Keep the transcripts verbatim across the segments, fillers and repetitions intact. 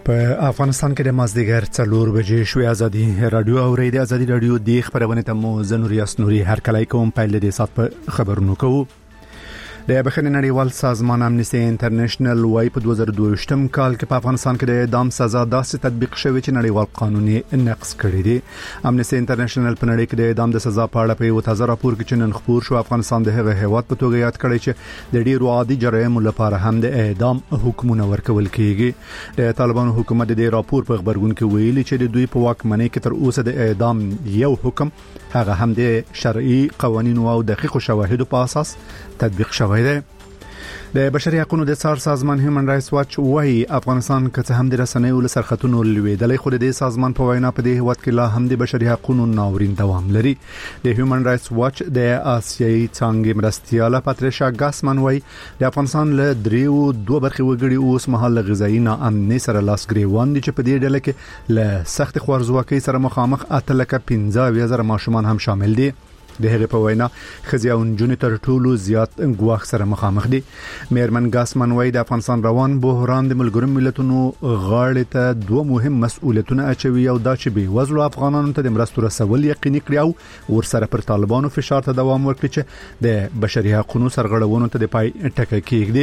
په افغانستان کې د مازدیګر څلور بجې شوې ازادي رادیو او ریډیو ازادي رادیو د خبرونه ته مو زنوري اسنوري هر کله کوم پایل د سات په خبرونو کوو. د بخښنې نړیوال سازمان امنیستي انټرنیشنل وايي په دوه زره دوه ویشتم کال کې په افغانستان کې د اعدام سزا داسې تطبیق شوې چې نړیوال قانون یې نقض کړی دی. امنیستي انټرنیشنل په نړۍ کې د اعدام د سزا په اړه په یو تازه راپور کې چې نن خبر شو افغانستان د هغه هیواد په توګه یاد کړی چې د ډیرو عادي جرایمو لپاره هم د اعدام حکمونه ورکول کیږي. د طالبانو حکومت د راپور په خبرګون کې ویلي چې د دوی په واکمنۍ کې تر اوسه د اعدام یو حکم هغه هم د شرعي قوانینو او دقیق شواهدو په اساس تطبیق شوی دی. د بشري حقوقو د څار سازمان هیومن رائټس واچ وايي افغانستان که څه هم د رسنیو له سرخطونو لویدلې خو د سازمان په وینا په دې هیواد کې لا هم د بشري حقوقو ناورین دوام لري. د هیومن رائټس واچ د آسیایي څانګې مرستیاله پاتریشا ګاسمن وايي د افغانستان له دریو دوه برخې وګړي اوس مهال غذایی ناامنۍ سره لاس ګریوان دي چې په دې ډله کې له سخت خوارزواکۍ سره مخامخ اتلکه پنځه وزره ماشومان هم شامل دي. د هغې په وینا ښځې او نجونې تر ټولو زیات ګواښ سره مخامخ دي. میرمن ګاسمن وايي د افغانستان روان بحران د ملګرو ملتونو غاړې ته دوه مهم مسؤلیتونه اچوي او دا چې بې وزلو افغانانو ته د مرستو رسول یقیني کړي او ورسره پر طالبانو فشار ته دوام ورکړي چې د بشري حقوقو سرغړونو ته د پای ټکی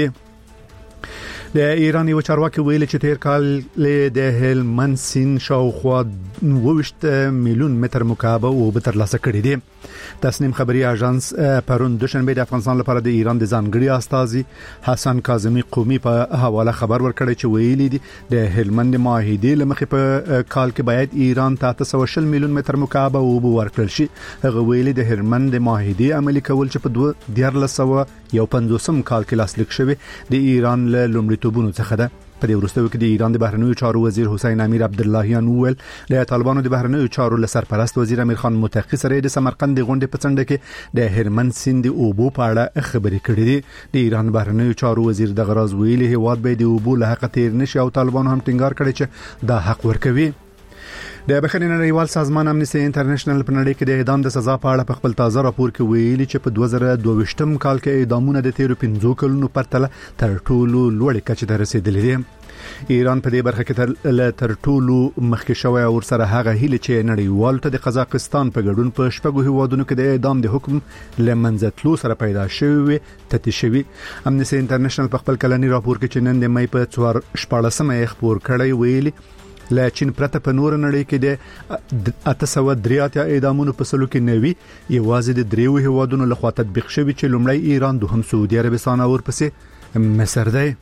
کېږدي. د ایران یو چارواکي ویلي چې تیر کال د هلمند سیند شاوخوا وویشت میلیون متر مکعب اوبه ترلاسه کړي دي. تسنیم خبري اژانس پرون دوشنبه د افغانستان لپاره د ایران د ځانګړي استازي حسن کاظمي قومي په حواله خبر ورکړی چې ویلي دي د هلمند معاهده لمخې په کال کې باید ایران ته اته سوه وشل میلیون متر مکعب اوبه ورکړل شي. هغه ویلي د هلمند معاهده عملي کول چې په دوه دیارلس سوه یو پنځوسم کال کې لاسلیک شوی د ایران له لومړیتوبونو څخه ده. په دې وروستیو کې د ایران د بهرنیو چارو وزیر حسین امیر عبداللهیان وویل د طالبانو د بهرنیو چارو له سرپرست وزیر امیر خان متقی سره د سمرقند د غونډې په څنډه کې د هلمند سیند د اوبو په اړه خبرې کړې دي. د ایران بهرنیو چارو وزیر د غراز ویلي هیواد به د اوبو له حق تیر نشي او طالبانو هم ټینګار کړی چې دا حق ورکوي. د بخښنې نړیوال سازمان امنیستي انټرنیشنل په نړۍ کې د اعدام د سزا په اړه په خپل تازه راپور کې ویلي چې په دوه زره دوه ویشتم کال کې اعدامونه د تیرو پنځو کلونو پرتله تر ټولو لوړې کچې ته رسیدلي دي. ایران په دې برخه کې تر تر ټولو مخکې شوی او سره هغه هیله چې نړیوال ته د قزاقستان په ګډون په شپږو هیوادونو کې د اعدام د حکم لمنځتلو سره پیدا شوی تتی شوی. امنیستي انټرنیشنل په خپل کلنی راپور کې چې نن د مې په څوار شپاړسمه خبر کړی ویلي لا چین پرته په نور نړۍ کې د اته سوه درې اتیا اعدامونو په سلو کې نوي یوازې د دریو هیوادونو لخوا تطبیق شوی چې لومړی ایران، دوهم سعودي عربستان او ورپسې مصر دی.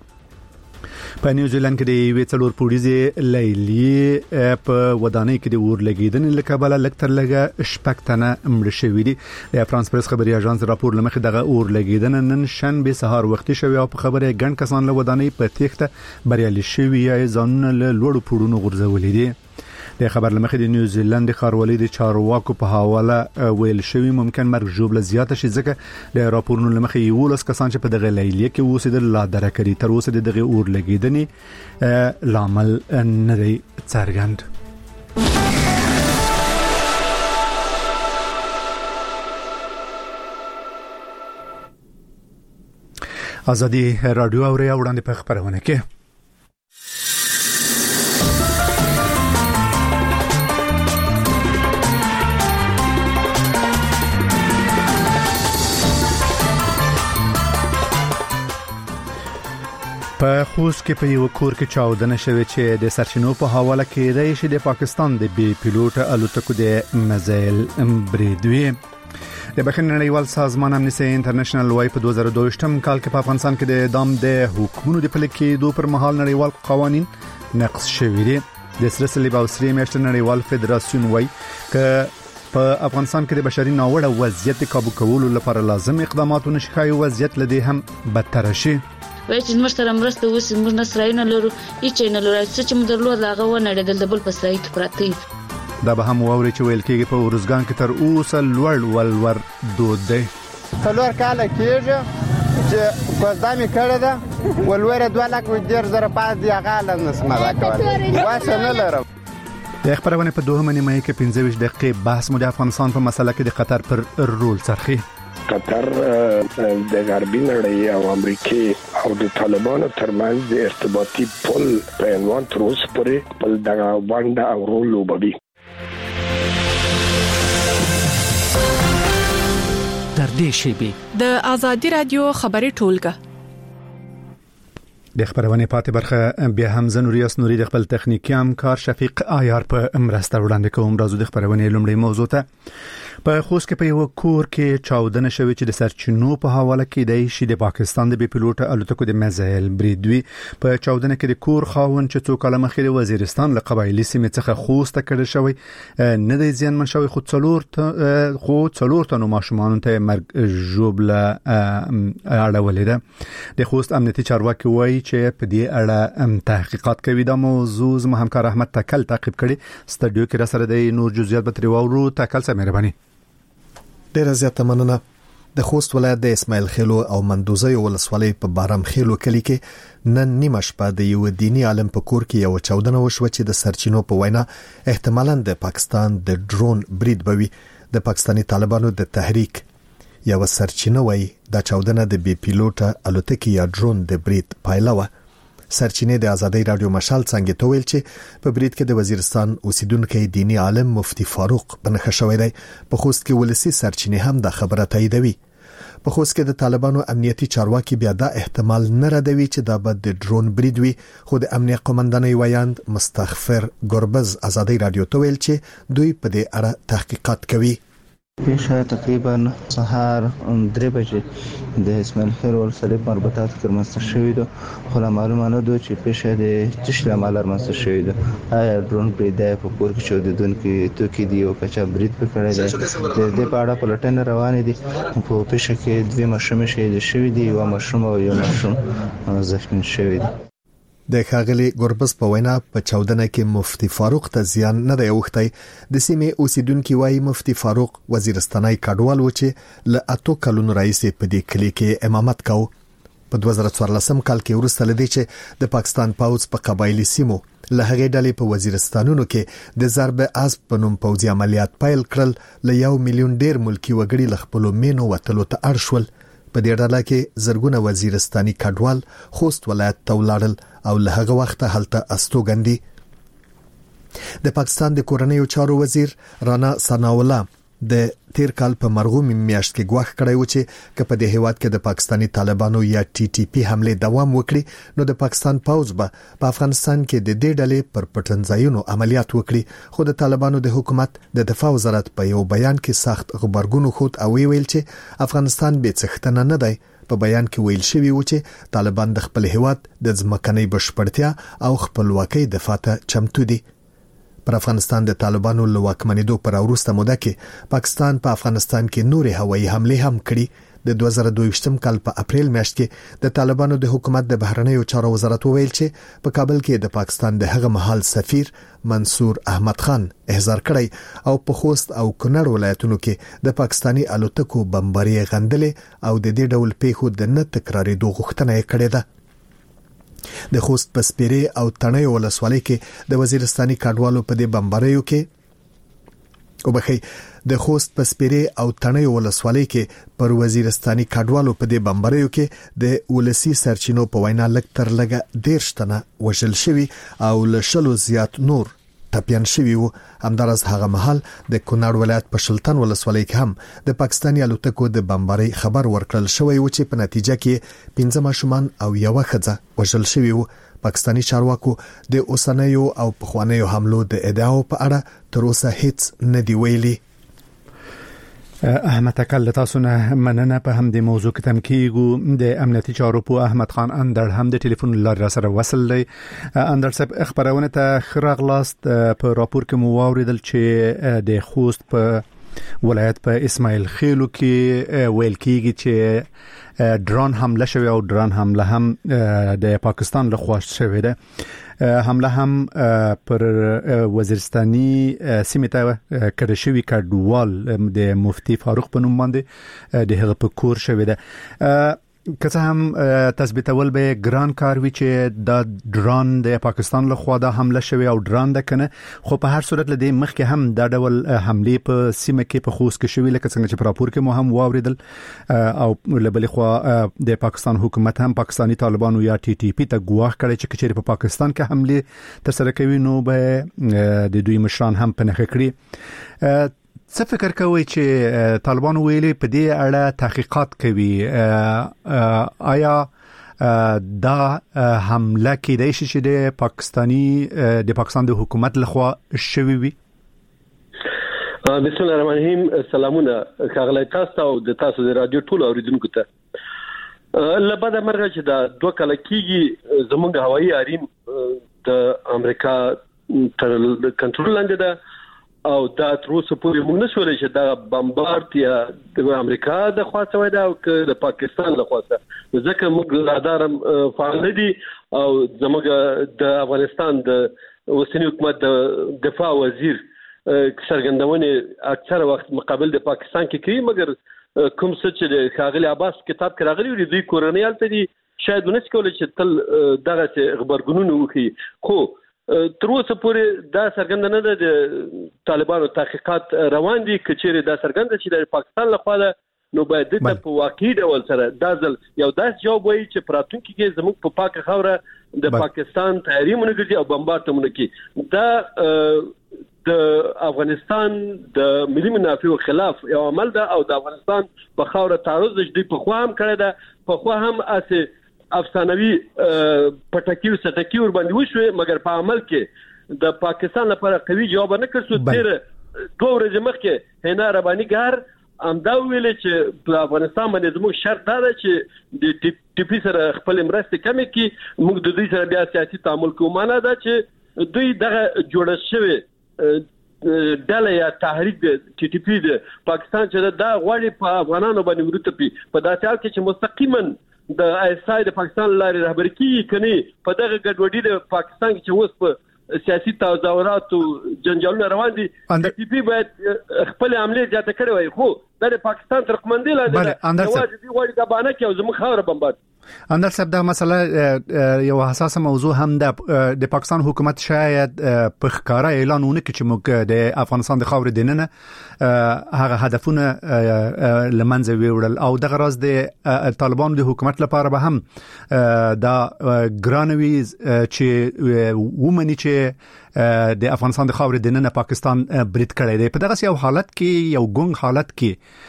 په نیوزیلند کې د یوې څلور پوړیزې لیلې په ودانۍ کې د اور لګیدنې له کبله لږ تر لږه شپږ تنه مړه شوي دي. د فرانس پریس خبري اژانس راپور لمخې دغه اور لګیدنه نن شنبه سهار وختي شوی او په خبره ګڼ کسان له ودانۍ په تېښته بریالي شوي یا ځانونه له لوړو پوړونو غورځولي دي. د خبر لمخې د نیوزیلند ښاروالۍ د چارواکو په حواله ویل شوی ممکن مرګ ژوبله زیاته شي ځکه د راپورونو لمخې یولس کسان چې په دغه لیلیه کې اوسېدل لا درک کړي. تر اوسه د دغه اور لګیدنې لامل نه دی څرګند. ازادي رادیو او ریاض وړاندې په خبرونه کې په خوست کې په یو کور کې چاودنه شوې چې د سرچینو په حواله کې رئیس د پاکستان د بي پیلوټ الوتکو د مزایل بریدوي. د بخښنې نړیوال سازمان امنیستي انټرنیشنل وايي په دوه زره دوه ویشتم کال کې په افغانستان کې د اعدام د حکومتونو د پلي کېدو پر مهال نړیوال قوانين نقض شوي دي. د سره صلیب او سری میاشتې نړیوال فدراسیون وايي ک په افغانستان کې د بشري ناوړه وضعیت قابو کولو لپاره لازم اقدامات ونشي وضعیت لدی هم بدتر شي. وای چې موږ سره مرسته وسی موږ نه سره نه لرو هیڅ نه لرو چې موږ درلود لاغه و نه د بل په سایت پراته. دا به هم ووري چې ویل کېږي په ورزګان کې تر اوسه لوړ ولور دود دی. څلور کاله کېږي چې کوزدامي کړه ده ولور دوه لک و ډیر زره پاس دی غاله نسمه دا کول واسه نه لرم. د خبرونه په دوه منې مې کې پنځه ویشت دقیقې بحث مو د افغانستان په مسله کې د قطر پر رول څرخي. قطر د غربي نړۍ او امریکای او د طالبانو ترمنځ د ارتباطي پل په عنوان تر اوسه پورې بل دغه باندې او رول لوبوي. در دې شیبه د آزادی رادیو خبري ټولګه د خبرونه پاتې برخه بیا هم زنوري اسنوري د خپل تخنیکی همکار شفیق آیار په مرسته وړاندې کوم. راځو د خبرونه لومړی موضوع ته. په خوست کې په یو کور کې چاودنه شوې چې د سرچینو په حواله کې دی شي د پاکستان د بي پيلوټ الوتکو د میزایل بریدوي په چاودنه کې د کور خاون چې څو کاله مخکې د وزیرستان له قبایلی سیمې څخه خوست کړه شوی نه دی ځین من شوی خو څلور ته خو څلور ته نو ماشومان ته مرګ جوبله اړولې ده. د خوست امنیتي چارواکي وایي چې په دې اړه تحقیقات کوي. دا موضوع زموږ همکار احمد تکل تعقیب کړي. ستډیو کې را سره د نور جزئیات به تری وورو. تکل سره مهرباني. ډیره زیاته مننه. د خوست ولایت د اسماعیل خیلو او مندوزه ولسوالۍ په بارام خیلو کلی کې نن نیمه شپه د یو دینی عالم په کور کې یو چاودنه وشوه چې د سرچینو په وینا احتمالاً د پاکستان د ډرون برید بوي. د پاکستانی طالبانو د تحریک یو سرچینه وای د چاودنه د بي پيلوټ الوتکې یا ډرون د برید پایله و. سرچینه د آزادۍ رادیو مشال څنګه ته ویل چې په برید کې د وزیرستان اوسیدونکو دینی عالم مفتی فاروق بنخښه شوی دی. په خوست کې ولسی سرچینه هم د خبره تاییدوي. په خوست کې د طالبانو امنیتي چارواکي بیا دا احتمال نه ردوي چې دا به د ډرون برید وي. خو د امنیت قومندانۍ ویاند مستغفر ګربز آزادۍ رادیو ته ویل چې دوی په دې اړه تحقیقات کوي. پیښه تقریبا سهار درې بجې د اسماعیل خیل ولسوالۍ مربوطات کې رامنځته شوې ده. خو معلومه نه ده چې پیښه د څه شي له امله رامنځته شوې ده. آیا ډرون برید په کور کې چاودېدونکي توکي دي او کچا برید وکړی دی. د دې په اړه پلټنې روانې دي. په پیښه کې دوه ماشومې شهید شوي دي او ماشوم او یو ماشوم زخمی شوی دی. د ښاغلي ګربز په وینا په چاودنه کې مفتی فاروق ته زیان نه دی اوښتی. د سیمې اوسیدونکو وايي مفتی فاروق وزیرستاني کډوال و چې له اتو کلونو راځي په دې کلی کې امامت کاوه. په دوه زره څوارلسم کال کې ورسته لدی چې د پاکستان پوځ په قبایلی سیمو له هغې ډلې په وزیرستانونو کې د ضرب اسب په نوم پوځي عملیات پیل کړل. له یو میلیون ډیر ملکی وګړي له خپل مینو وتلو ته اړ شول. په دې ډله کې زرګونه وزیرستاني کډوال خوست ولایت ته ولاړل او له هغه وخته هلته استوګندي. د پاکستان د کورنیو چارو وزیر رانا ثناءالله د تیر کال په مرغوم میاشت کې ګواښ کړی و چې که په دې هیواد کې د پاکستانی طالبانو یا ټي ټي پی حمله دوام وکړي نو د پاکستان پوځ به په افغانستان کې د دې ډلې پر پټنځایونو عملیات وکړي. خو د طالبانو د حکومت د دفاع وزارت په یو بیان کې سخت غبرګون خود او ویل چې افغانستان به څښتنه نه دی. په بیان کې ویل شوی و چې طالبان د خپل هیواد د ځمکنۍ بشپړتیا او خپلواکۍ دفاع ته چمتو دي. پر افغانستان د طالبانو له واکمنېدو پر وروسته موده کې پاکستان په افغانستان کې نورې هوایي حمله هم کړې. د دوه زره دوه کال په اپریل میاشت کې د طالبانو د حکومت د بهرنیو چارو وزارت ویل چې په کابل کې د پاکستان د هغه مهال سفیر منصور احمد خان احضار کړی او په خوست او کونړ ولایتونو کې د پاکستانی الوتکو بمباري غندلې او د دې ډول پیښو د نه تکرارېدو غوښتنه یې کړې ده. د خوست په سپیرې او تڼۍ ولسوالۍ کې د وزیرستاني کډوالو په دې بمباریو کې او بخي د خوست په سپیرې او تڼۍ ولسوالۍ کې پر وزیرستاني کډوالو په دې بمباریو کې د ولسی سرچینو په وینا لک تر لګه ډیر شتنه وشل شوی او لشلو زیات نور ټپيان شوی وو. همدارس هغه محل د کونړ ولایت په شلتن ولسوالۍ کې هم د پاکستاني الوتکو د بمباري خبر ورکړل شوی و چې په نتیجه کې پنځه ماشومان او یو ښځه وژل شوی وو. پاکستاني چارواکو د اوسنیو او پخوانیو حملو د ادعاو په اړه تر اوسه هیڅ نه دی ویلي. احمد تکل تاسو نه مننه. په هم د موضوع کې تم کیږو د امنیتي چارو په احمد خان اندر هم د ټلیفون لار سره وصل دی. اندر صاحب خبرونه ته خراغلاست په راپور کې مو واوریدل چې د خوست په ولایت په اسماعیل خیلو کې ویل کیږي چې ډرون حمله شوی او ډرون حمله هم د پاکستان له خوا شوی ده. حمله هم پر وزیرستاني سیمه ته کړه شوی کډوال د مفتی فاروق په نوم باندې د هغه په کور شوی ده. که څه هم تثبیتول به ګران کار وی چې د ډرون د پاکستان له خوا د حمله شوی او ډرون د کنه خو په هر صورت لدی مخکې هم د ډول حمله په سیمه کې په خوست کې شوی لکه څنګه چې په راپور کې مو هم واوریدل او لبل خو د پاکستان حکومت هم پاکستانی طالبانو یا ټي ټي پی ته ګواښ کړی چې کچېر په پاکستان کې حمله تر سره کوي نو به د دوی مشران هم په نخښه کړی. څه فکر کوي چې طالبانو ویلي په دې اړه تحقیقات کوي؟ آیا دا حمله کېدای شي چې د پاکستانی د پاکستان د حکومت لخوا شوی وي؟ بسم الله الرحمن الرحیم. سلامونه خغلی تاسو او د تاسو د رادیو ټول اوریدونکو ته. لبدا مرغه چې دا دوه کال کېږي زمونږ هوایي حریم د امریکا تر کنټرول لاندې ده او دا تر اوسه پورې موږ نشولای چې دا بمبارد یا د امریکا د خواته وای دا او د پاکستان له خواته ځکه موږ رادارم فعال دي او زموږ د افغانستان د اوسنی حکومت د دفاع وزیر څرګندونه اکثر وخت مقابل د پاکستان کې کوي مګر کوم څه چې خاغلی عباس کتاب کې راغلی وي دوی کورنۍ الته دي شاید ونس کولای چې تل دغه خبرګونونه وکړي خو تر اوسه پورې دا څرګنده نه ده د طالبانو تحقیقات روان دي کچېره دا څرګنده چې د پاکستان لخوا نو باید د په واقعي ډول سره دا ځل یو داس جواب وایي چې پراتونکو کې زموږ په پاکه خوره د پاکستان تحریمونه کوي او بمبارډونه کوي. دا د افغانستان د ملي منافعو خلاف یو عمل ده او د افغانستان په خوره تعرض د په خوا هم کړی ده په خوا هم اسه افسانوي پټکیو ستکیو ور باندې وشوي مګر په عمل کې د پاکستان لپاره قوي جواب نه کړو. تیر دوه ورځې مخکې هنا رباني ګار امدا ویل چې په افغانستان باندې زموږ شرط دا ده چې د ټي پی سره خپل مرسته کمې کې موږ د دوی سره بیا سیاسي تعامل کوو. معنا دا چې دوی دغه جوړ شوی ډله یا تحریک د ټي ټي پی د پاکستان چې دا غواړي په افغانانو باندې ورته پی په داسې حال کې چې مستقیما د ایسای د پاکستان لارې رهبري کوي کني په دغه ګډوډي د پاکستان کې چې اوس په سیاسي تظاهرات او جنجالونه روان دي ټي پی باید خپل عملیات جاته کړی وای خو د پاکستان تر کومندې لاندې نواز دي غوړي د باندې کې او زموږ خوره بمبارد. اندر صاحب دا مسله یو حساسه موضوع هم ده. د پاکستان حکومت شاید په ښکارا اعلان ونه کړي چې موږ د افغانستان د خاورې دننه هغه هدفونه لمنځه ویوړل او دغه راز د طالبان د حکومت لپاره به هم دا ګرانوي چې ومني چې د افغانستان د خاورې دننه پاکستان برید کړی دی. په دغه یو حالت کې یو ګونګ حالت کې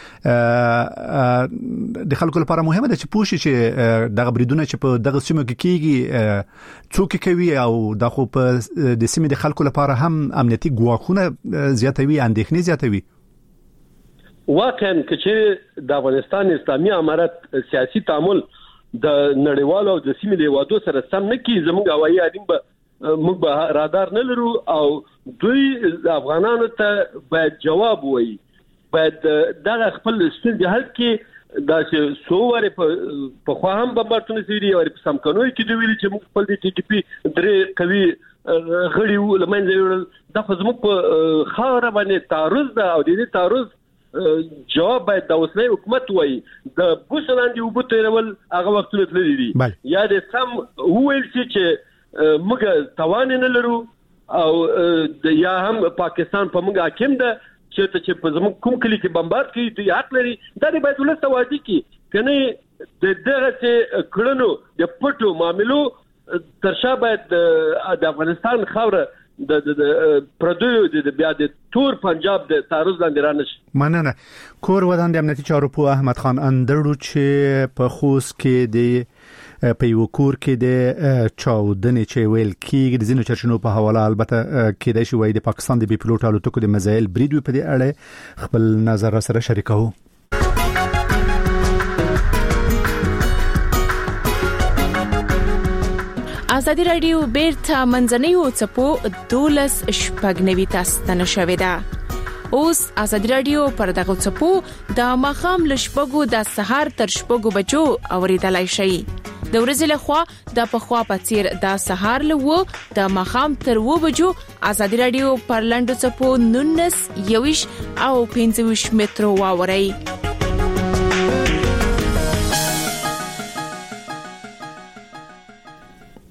د خلکو لپاره مهمه ده چې پوښي چې دغه بریدونه چې په دغه سیمه کې کیږي څوک کوي او د خو په د سیمې د خلکو لپاره هم امنیتي ګواښونه زیاتوي اندېښنې زیاتوي. واقعا چې د افغانستان اسلامي امارت سیاسي تعامل د نړیوالو او د سیمې له وادو سره سم نه کیږي زموږ هوایي حریم به موږ به رادار نه لرو او دوی افغانانو ته باید جواب وایي باید دا خپل ستونزې حل کړي دا چې سووره په خوا هم بمبارډونه سوي او په سمکنوي کې دوی ویلي چې موږ خپل د ټي ټي پی درې قوي غړي لمنځه وړل دا خو زموږ په خاوره باندې تعرض ده او د دې تعرض جواب باید د اوسنۍ حکومت وایي. د بوسلاندې وبو تیرول هغه وختونه تللی دي یا د سم وویل چې موږ توان نه لرو او یا هم پاکستان په موږ حاکم ده چې ته چې په زموږ کوم کلی کې بمبارد کوي دوی حق لري دا د باید ولسته واجی کی کنه د دغه چې کړنو د پټو معاملو ترشا باید د افغانستان خوره د د پردیو د بیا د تور پنجاب د تعرض لاندې رانش. مننه. کور ودان د امنیتي چارو په احمد خان اندړو چې په خوست کې د په یو کور کې د چاودنې چې ویل کېږي د زینو چرچنو په حواله البته کېدای شي وایي د پاکستان د بي پلوټ الوتکو د مزایل برید په دې اړه خپل نظر سره شریکو. ازادي رادیو بیرته منځنیو چپو دولس شپږنوي تاسو ته نشوي دا اوس ازادي رادیو پر دغه چپو د مخام لشپګو د سحر تر شپګو بجو اوریدلای شي. د ورځې له خوا د پخوا پڅیر د سحر له و د مخام تر و بجو ازادي رادیو پر لندو چپو نونس یوش او پنځه ویشت مترو واوري.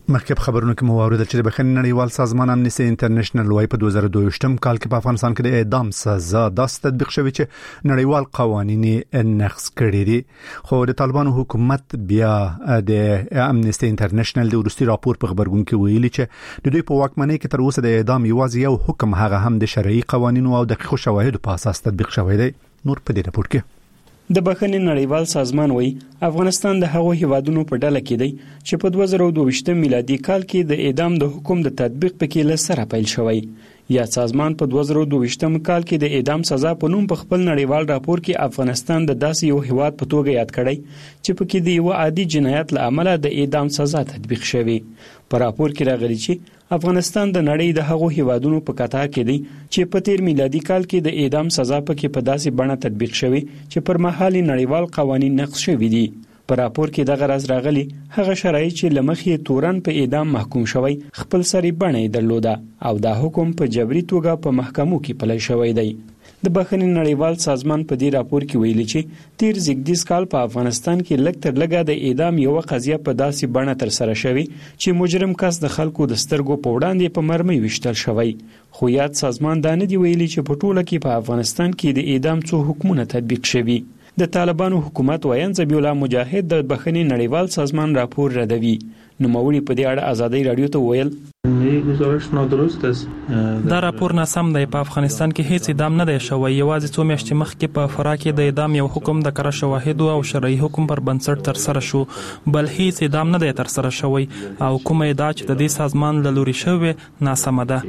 مخکې خبرونه کې موارد چې د بخښنې نړیوال سازمان امنیستي انټرنیشنل وايي په دوه زره دوه ویشت کال کې په افغانستان کې د اعدام سزا داس تطبیق شوی چې نړیوال قوانين نقض کړي دي. خو د طالبانو حکومت بیا د امنیستي انټرنیشنل د ورستي راپور په خبرګون کې ویلي چې د دوی په واکمنۍ کې تر اوسه د اعدام یوازې یو حکم هغه هم د شرعي قوانینو او دقیقو شواهدو په اساس تطبیق شوی دی. نور په دې راپور کې د بخښنې نړیوال سازمان وایي افغانستان د هغو هیوادونو په ډله کې دی چې په دوه زره دوه ویشت میلادي کال کې د اعدام د حکم د تطبیق پکې له سره پیل شوی. یا سازمان په دوه زره دوه ویشت کال کې د اعدام سزا په نوم په خپل نړیوال راپور کې افغانستان د داسې یو هیواد په توګه یاد کړی چې پکې د یو عادي جنایت له امله د اعدام سزا تطبیق شوی. په راپور کې راغلی چې افغانستان د نړۍ د هغو هیوادونو په کتار کې دی چې په تیر میلادي کال کې د اعدام سزا پکې په داسې بڼه تطبیق شوی چې پر مهالي نړیوال قوانين نقض شوی دي. په راپور کې دغه راز راغلی هغه شرایط چې لمخې تورن په اعدام محکوم شوی خپل سری بڼه درلوده او دا حکم په جبري توګه په محکمو کې پلی شوی دی. د بخښنې نړیوال سازمان په دې راپور کې ویلي چې تیر زیږدیز کال په افغانستان کې لږ تر لږه د اعدام یو قضیه په داسې بڼه تر سره شوی چې مجرم کس د خلکو د سترګو په وړاندې په مرمۍ وشتل شوی. خو یاد سازمان دا نه دی ویلي چې په ټوله کې په افغانستان کې د اعدام څو حکمونه تطبیق شوي. د طالبانو حکومت وایي ذبیح الله مجاهد د بخښنې نړیوال سازمان راپور ردوي. نوموړي په دې اړه ازادي رادیو ته ویل دا راپور ناسم دی. په افغانستان کې هیڅ اعدام نه دی شوی. یوازې څو میاشتې مخکې په فراه کې د اعدام یو حکم د کره شواهدو او شرعي حکم پر بنسټ تر سره شو، بل هیڅ اعدام نه دی تر سره شوی او کومه ادعا چې د دې سازمان له لوري شوی ناسمه ده.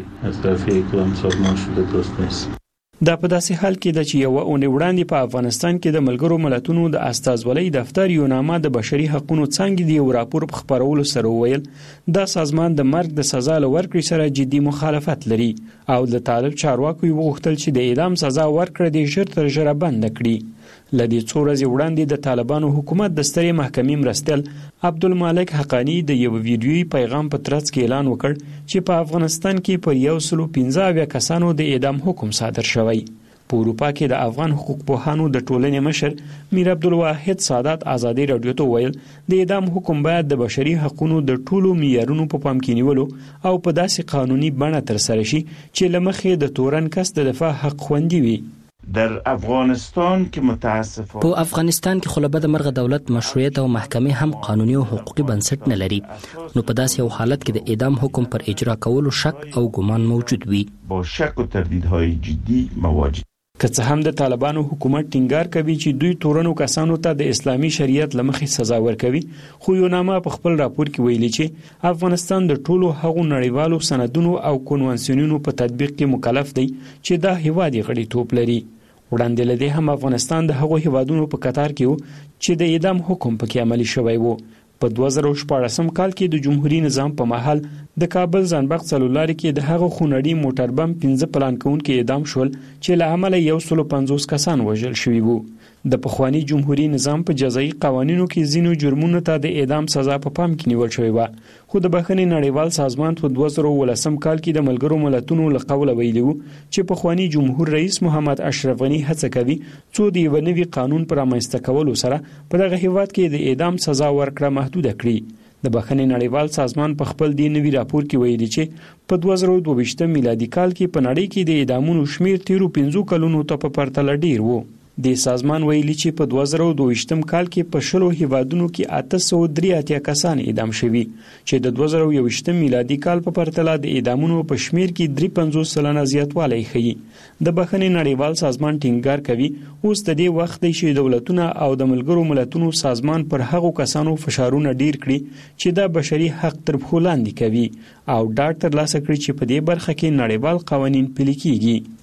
دا په داسې حال کې ده چې یو اونۍ وړاندې په افغانستان کې د ملګرو ملتونو د استازولۍ دفتر یو نامه د بشري حقوقو څنګه دی یو راپور په خبرولو سره ویل دا سازمان د مرګ د سزا لورکړې سره جدي مخالفت لري او د طالب چارواکو وغوښتل چې د اعدام سزا ورکړه د ژر تر ژره بند کړي. لدې څو ورځې وړاندې د طالبانو حکومت د سترې محکمې مرستیال عبدالمالک حقانی د یو ویډیويي پیغام په ترڅ کې اعلان وکړ چې په افغانستان کې پر یو سل پنځه اویا کسانو د اعدام حکم صادر شوی. په اروپا کې د افغان حقوق پوهانو د ټولنې مشر میر عبدالواحد سادات ازادي رادیو ته ویل د اعدام حکم باید د بشري حقوقو د ټولو معیارونو په پام کې نیولو او په داسې قانوني بڼه تر سره شي چې لمخې د تورن کس د دفاع حق خوندي وي. در افغانستان که متاسفانه په افغانستان کې خلبه د مرغه دولت مشروعیت او محکمې هم قانوني او حقوقي بنسټ نه لري، نو په داسې یو حالت کې د اعدام حکم پر اجرا کولو شک او ګمان موجود وي. با شک و تردیدهای جدی مواجه. که څه هم د طالبانو حکومت ټینګار کوي چې دوی تورنو کسانو ته د اسلامي شریعت لمخې سزا ورکوي، خو یو نامه په خپل راپور کې ویلي چې افغانستان د ټولو هغو نړیوالو سندونو او کنوانسیونونو په تطبیق کې مکلف دی چې دا هیواد غړیتوب لري. وړاندې لدې هم افغانستان د هغو هیوادونو په کتار کې وو چې د اعدام حکم پکې عملي شوی وو. په دوه زره شپاړسم کال کې د جمهوریت نظام په محل د کابل ځانبخت څلورلارې کې د هغو خونړي موټر بم پنځه پلان کوونکي اعدام شول چې له امله یو سل پنځوس کسان وژل شوي وو. د پخوانی جمهوریت نظام په جزایي قوانینو کې ځینو جرمونو ته د اعدام سزا په پام کې نیول شوی و، خو د بخښنې نړیوال سازمان په دوه زره ولسم کال کې د ملګرو ملتونو له قوله ویلي وو چې پخوانی جمهور رئیس محمد اشرف غنی هڅه کوي څو د یو نوي قانون پر رامنځته کولو سره په دغه هیواد کې د اعدام سزا ورکړه محدود کړي. د بخښنې نړیوال سازمان په خپل دی نوي راپور کې ویلي چې په دوه زره دوه ویشت میلادي کال کې په نړۍ کې د اعدامونو شمیر تیرو پنځو کلونو ته په پرتله ډیر وو. د سازمان ویلي چې په دوه زره دوه ویشتم کال کې په شلو هیوادونو کې اته سوه درې اتیا کسان اعدام شوي چې د دوه زره یو ویشتم میلادي کال په پرتله د اعدامونو په شمیر کې درې پنځوس سلنه زیاتوالی ښیي. د بخښنې نړیوال سازمان ټینګار کوي اوس د دې وخت دی چې دولتونه او د ملګرو ملتونو سازمان پر هغو کسانو فشارونه ډیر کړي چې د بشري حق تر پښو لاندې کوي او ډاډ ترلاسه کړي چې په دې برخه کې نړیوال قوانین پلي کیږي.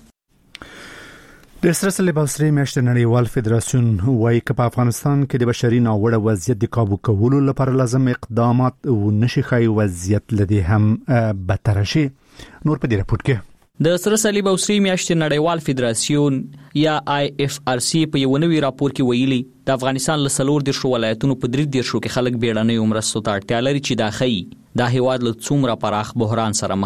د سره صلیب او سرې میاشتې نړیوال فدراسیون وايي چې په افغانستان کې د بشري ناوړه وضعیت د قابو کولو لپاره لازم اقدامات ونشي خای وضعیت لدی هم بدتر شي. نور په دې راپور کې د سره صلیب او سرې میاشتې نړیوال فدراسیون یا آی اف آر سی په یو نوي راپور کې ویلي د افغانستان له څلور دیرشو ولایتونو په درې دیرشو کې خلک بیړنۍ مرستو ته اړتیا لري چې دا ښیي دا هیواد له څومره پراخ بحران سره مخ دی.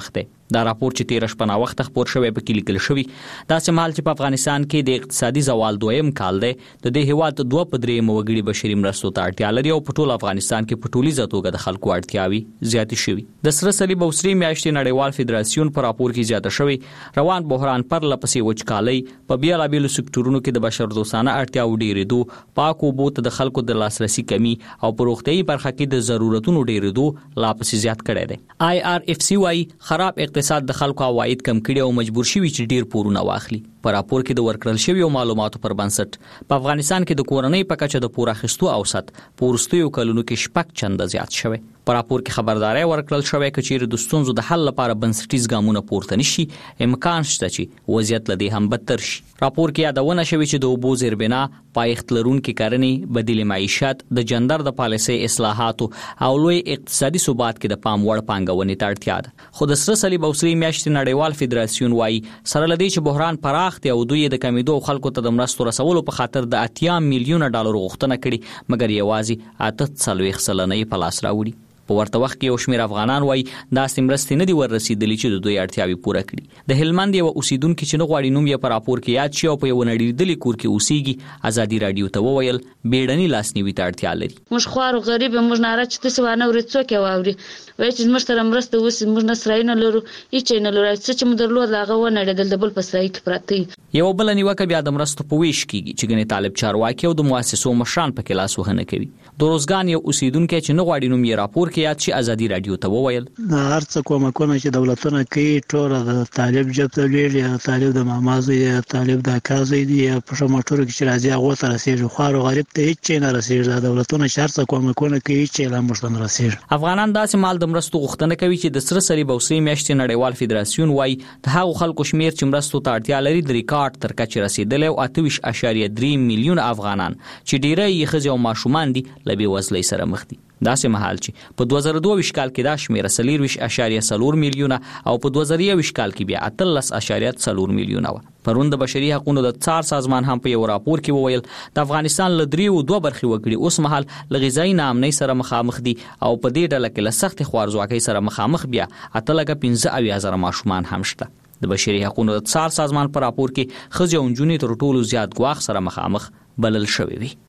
دا راپور چې تیر شپه نا وخت خبر شوی په کې لیکل شوی دا چې مال چې په افغانستان کې د اقتصادي زوال دویم کال دی د دې هیواد دوه پدرې موګړي بشري مرستو ته اړتیا لري او په ټول افغانستان کې په ټولي ځاتوګه د خلکو اړتیاوي زیاتې شوي. د سره صلیب او سری میاشتې نړیوال فدراسیون په راپور کې زیاته شوی روان بحران پر لپسې وچکالۍ په بیلابېلو سکتورونو کې د بشردوستانه اړتیاو ډېرېدو پاک اوبو ته د خلکو د لاسرسي کمی او په روغتیايي برخه کې د ضرورتونو ډېرېدو لا پسې زیات کړی دی. آی آر اف سی وايي خراب اقتصاد د خلکو عواید کم کړي او مجبور شوي چې ډیر پورونه واخلي. په راپور کې د ورکړل شویو معلوماتو پر بنسټ په افغانستان کې د کورنۍ په کچه د پور اخیستو اوسط په وروستیو کلونو کې شپږ چنده زیات شوی. په راپور کې خبرداري ورکړل شوې چې چیرې د ستونزو د حل لپاره بنسټیز ګامونه پورته نشي امکان شته چې وضعیت لدی هم بدتر شي. راپور کې یادونه شوې چې د اوبو زیربنا پایښت لرونکي کارنې بدیل معیشت د جندر د پالیسي اصلاحاتو او لوی اقتصادي ثبات کې د پام وړ پانګونې ته اړتیا ده. خو د سره صلیب او سری میاشتې نړیوال فدراسیون وايي سره لدی چې بحران پراخ دی او دوی د کمیدو خلکو ته د مرستو رسولو په خاطر د اتیا میلیونه ډالر غوښتنه کړې مګر یوازې اته څلوېښت سلنه په لاس راوړي. په ورته وخت کې یو شمېر افغانان وایي دا سمرستې نه دي ورسېدلې چې د دوی اړتیاوې پوره کړي. د هلمند یو اوسیدونکو چې نه غواړي نوم یې په راپور کې یاد شي او په یو نړیدلې کور کې اوسېږي ازادي رادیو ته وویل بیړني لاسنیوي ته اړتیا لري. موږ خوارو غریب موږ نه راځي چې څه ونه ورې څوک واوري وایي چې موږ سره مرسته وسی موږ نه سرای نه لرو هیڅ نه لرو څه چې موږ درلود هغه و نه ډېدل د بل په سرای کې پراته. یو بل نیوکه بیا د مرستو په ویش کېږي چې ګنې طالب چارواکي او د مؤسسو مشران په کې لاس وهنه کوي. د روزګان یو اوسیدونکو چې نه غواړي نوم یې راپور کې یاد شي ازادي رادیو ته وویل هر څه کومکونه چې دولتونه کوي ټول د طالب جب ته لري طالب د مامازو یا طالب د کازو دی په شمټورو کې چې راځي هغه ته رسیږي خو غریب ته هیڅ نه رسیږي د دولتونو هر څه کومکونه کوي چې لا مشتن رسیږي. افغانان داسې مال د مرستو غوښتنه کوي چې د سره صلیب او سری میاشتې نړیوال فدراسیون وايي د هغو خلکو شمیر چې مرستو ته اړتیا لري د ریکارډ تر کچې رسیدلی او اته ویشت اعشاریه درې میلیون افغانان چې ډیری یې ښځې او ماشومان دي له بېوزلۍ سره مخ دي. داسې مهال چې په دوه زره دوه ویشت کال کې دا شمیره څلور ویشت اعشاریه څلور میلیونه او په دوه زره یو ویشت کال کې بیا اتلس اعشاریه څلور میلیونه و. پرون د بشري حقوقو د څار سازمان هم په یو راپور کې وویل د افغانستان له دریو دوه برخې وګړي اوس مهال له غذایي ناامنۍ سره مخامخ دي او په دې ډله کې له سخت خوارځواکۍ سره مخامخ بیا اتلګه پنځه اویا زره ماشومان هم شته. د بشري حقوقو د څار سازمان په راپور کې ښځې او نجونې تر ټولو زیات ګواښ سره مخامخ بلل شوې وي.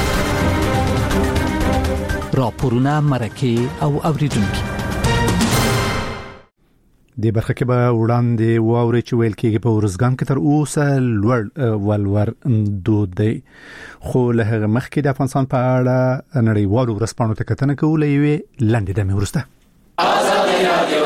راپورونه مرکه او اوریدونکو د برخه کې به وړاندې واوري چې ویل کېږي په ورزګان کې تر اوسه لوړ ولور دود دی خو له هغه مخکې د افغانستان په اړه نړیوالو ورځپاڼو ته کتنه کوله یوې لنډې دمې وروسته. ازادي رادیو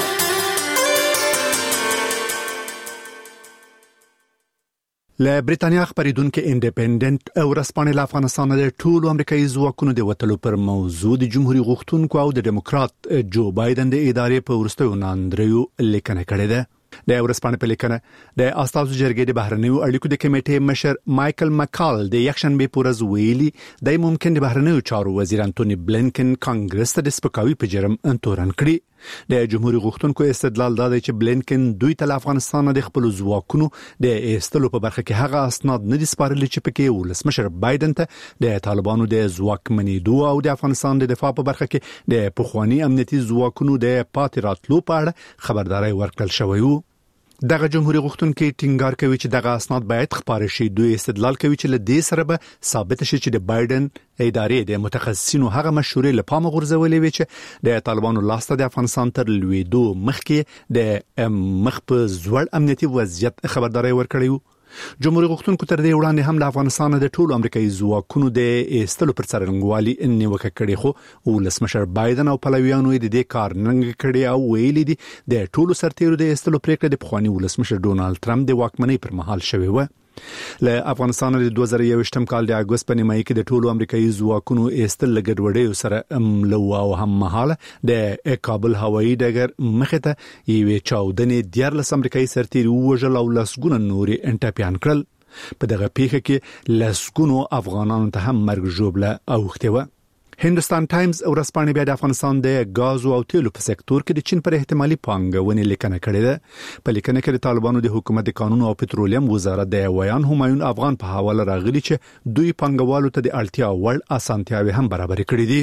له بریتانیا خبرېدونکو انډیپندنت او ورځپاڼې له افغانستان د ټولو امریکایي ځواکونو د وټلو پر موضوع د جمهوریت غوښتونکو او د ډیموکرات جو بایدن د ادارې په ورستیو ناندریو لیکنه کړې ده. د ورځپاڼې په لیکنه د استازو جرګې د بهرنیو اړیکو د کمیټې مشر مایکل مکال د یکشنبه په ورځ ویلي د ممکن د بهرنیو چارو وزیر انټونی بلینکن کانګرس ته د سپکاوي په جرم انتورن کړی. د جمهوریت غوښتونکو استدلال دا دی چې بلینکن دوی ته افغانستان د خپل ځواکونو د ایستلو په برخه کې هغه اسناد نه دي سپارلي چې پکې ولسمشر بایدن ته د طالبانو د ځواکمنېدو او د افغانستان د دفاع په برخه کې د پخوانی امنیتي ځواکونو د پاتې راتلو په اړه خبرداري ورکړل شوی وو. دغه جمهوریت غوښتونکو ټینګار کوي چې دغه اسناد باید خبره شي. دوی استدلال کوي چې له دې سره به ثابت شي چې د بایدن ادارې د متخصصینو هغه مشورې له پامه غورځولې وي چې د طالبانو لاسته د افغانستان تر لویدو مخکې د مخ په زوړ امنیتي وضعیت خبرداري ورکړی وو. جمهوریت غوښتونکو تر دې وړاندې هم له افغانستان د ټولو امریکایي ځواکونو د ایستلو پر څرنګوالي نیوکه کړې خو ولسمشر بایدن او پلویانو یې د دې کار ننګ کړی او ویلي دي د ټولو سرتیرو د ایستلو پریکړه د پخوانی ولسمشر ډونالد ټرمپ د واکمنۍ پر مهال شوې و. له افغانستان د دوه زره یو ویشتم کال د اگست په نیمایي کې د ټولو امریکایي ځواکونو ایستل لګډوډي سره ملو او هم مهاله د کابل هوایي ډګر مخه ته یوې چاودنې دیارلس امریکایي سرتیر وژل او لسګونه نوري انټاپیان کړل. په دغه پیښه کې لسګونو افغانانو ته هم مرګ ژوبله اوښته و. هندوستان ټایمز ورځپاڼې بیا د افغانستان د غاز او تیلو په سکتور کې د چین پر احتمالي پانګونې لیکنه کړې ده. په لیکنه کې د طالبانو د حکومت د قانون او پټرولیم وزارت د ویان همایون افغان په حواله راغلي چې دوی پانګوالو ته د اړتیا وړ اسانتیاوي هم برابر کړې دي.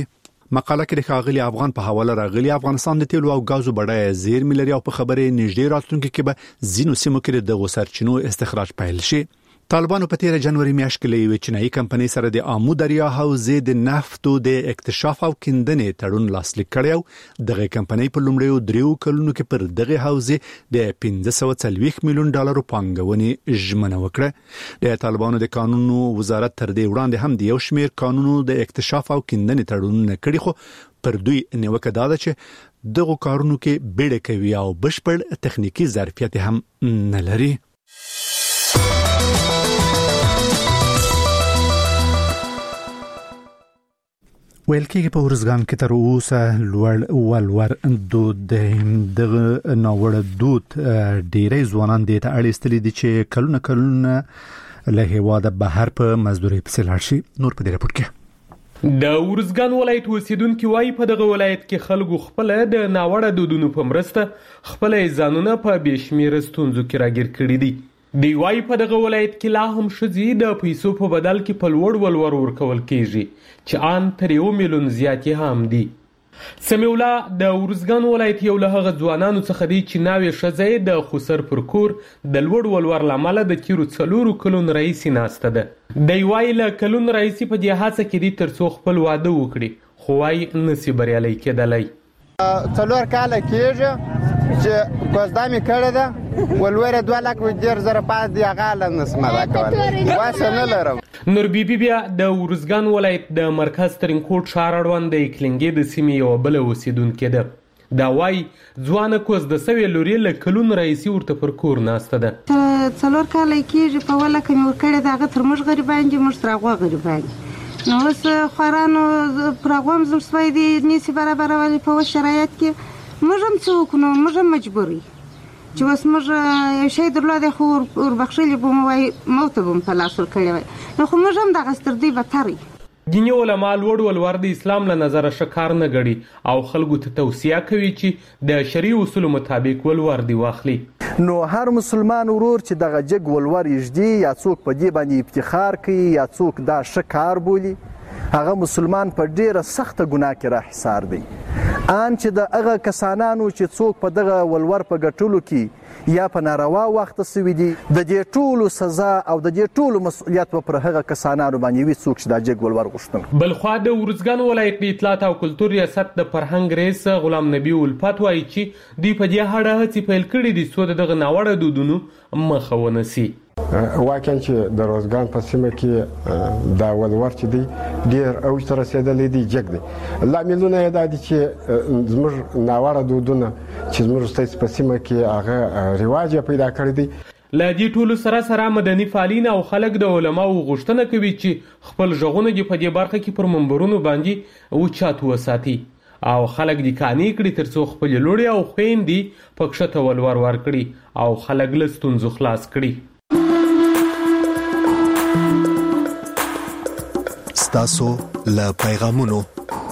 مقاله کې د ښاغلي افغان په حواله راغلي افغانستان د تیلو او غازو بډای زیرمې لري او په خبره نږدې راتلونکي کې به ځینو سیمو کې د سرچینو استخراج پیل شي. طالبانو په تیر جنوري میاشت کې له چینایي کمپنۍ سره د آمو دریا حوزې د نفتو د اکتشاف او کیندنې تړون لاسلیک کړی. دغه کمپنۍ په لومړیو دریو کلونو کې پر دغه حوزې د پنځه سوه څلوېښت میلیون ډالرو پانګونې ژمنه وکړه. د طالبانو د قانونو وزارت تر دې وړاندې هم د یو شمېر قانونو د اکتشاف او کیندنې تړونونه کړي، خو پر دوی نیوکه دا ده چې دغه کارونو کې بیړه کوي او بشپړ تخنیکی ظرفیت هم نه لري. ویل کېږي په ورزګان کې تر اوسه لوړ ولور دود دغه ناوړه دود ډېری ځوانان دې ته اړیستلي دي چې کلونه کلونه له هېواده بهر په مزدورۍ پسې لاړ شي. نور په دې راپور کې د ورزګان ولایت اوسیدونکو وايي په دغه ولایت کې خلکو خپل د ناوړه دودونو په مرسته خپل ځانونه په بشمیره ستونزو کې راګیر کړي دي. دی وايي په دغه ولایت کې لا هم ښځې د پیسو په بدل کې په لوړ ولور ورکول کېږي چې ان تر یو میلیون زیاتې هم دي. سمیع الله د ورزګان ولایت یو له هغه ځوانانو څخه دی چې ناوې ښځه د خسر پر کور د لوړ ولور له امله د تیرو څلورو کلونو راهیسې ناسته ده. دی وايي له کلونو راهیسې په دې هڅه کې دي تر څو خپل واده وکړي، خو وايي نشي بریالی کېدلی. څلور کاله کېږي چې کوزدا مې کړې ده، ولوره دوه لک و ډېر زره پاس دی هغه له نسمه دا کولی واسه نه لرم. نور بیبي بیا د ورزګان ولایت د مرکز ترینکوټ ښار اړوند د اکلنګې د سیمې یوه بله اوسیدونکې ده. دا وايي ځوانه کوزده سوې لورې له کلونو راهیسې ورته پر کور ناسته ده. څلور کاله کېږي په اوله کې مې ورکړې ده، هغه تر موږ غریبان دي، موږ تر هغوی غریبان دي. نو اوس خوارانو پر هغو هم زړه سوی دي نشي برابرولي په اوس شرایط کې. موږ هم څه وکړو، موږ هم مجبور یو چې اوس موږ یو شی درلودی خو وربخښلي به مو وایي موت به مو په لاس ورکړی وای، نو خو موږ هم دغسې تر دوی بدتر یو. دیني علما لوړ ولور د اسلام له نظره ښه کار نه ګڼي او خلکو ته توصیه کوي چې د شرعي اصولو مطابق ولور دې واخلي. نو هر مسلمان ورور چې دغه جګ ولور یږدي یا څوک په دې باندې افتخار کوي یا څوک دا ښه کار بولي، هغه مسلمان په ډیره سخته ګناه کې را حصار دی. ان چې د هغه کسانانو چې څوک په دغه ولور په ګټلو کې یا په ناروا وخت سوي دي، د دې ټولو سزا او د دې ټولو مسؤلیت پر هغه کسانانو باندې وي څوک چې دا جګ ولور غوښتل. بلخوا د ورزګان ولایت د اطلاعات او کلتور ریاست د فرهنګ رئیس غلام نبی الفت وايي چې دوی په دې اړه هڅې پیل کړي دي څو دغه ناوړه دودونو مخه ونیسي. واقعا چې د روزګان په سیمه کې دا ولور چې دی ډېر اوج ته رسېدلی دی، جګ دی. لاملونه یې دا دي چې زموږ ناوړه دودونه چې زموږ ستاسو په سیمه کې هغه رواج پیدا کړی دی. له دې ټولو سره سره مدني فعالین او خلک د علماو غوښتنه کوي چې خپل غږونه دې په دې برخه کې پر منبرونو باندې اوچات وساتي او خلک دې قانع کړي تر څو خپل لوړې او خویندې په کښته ولور ورکړي او خلک له ستونزو خلاص کړي. ستاسو له پیغامونو.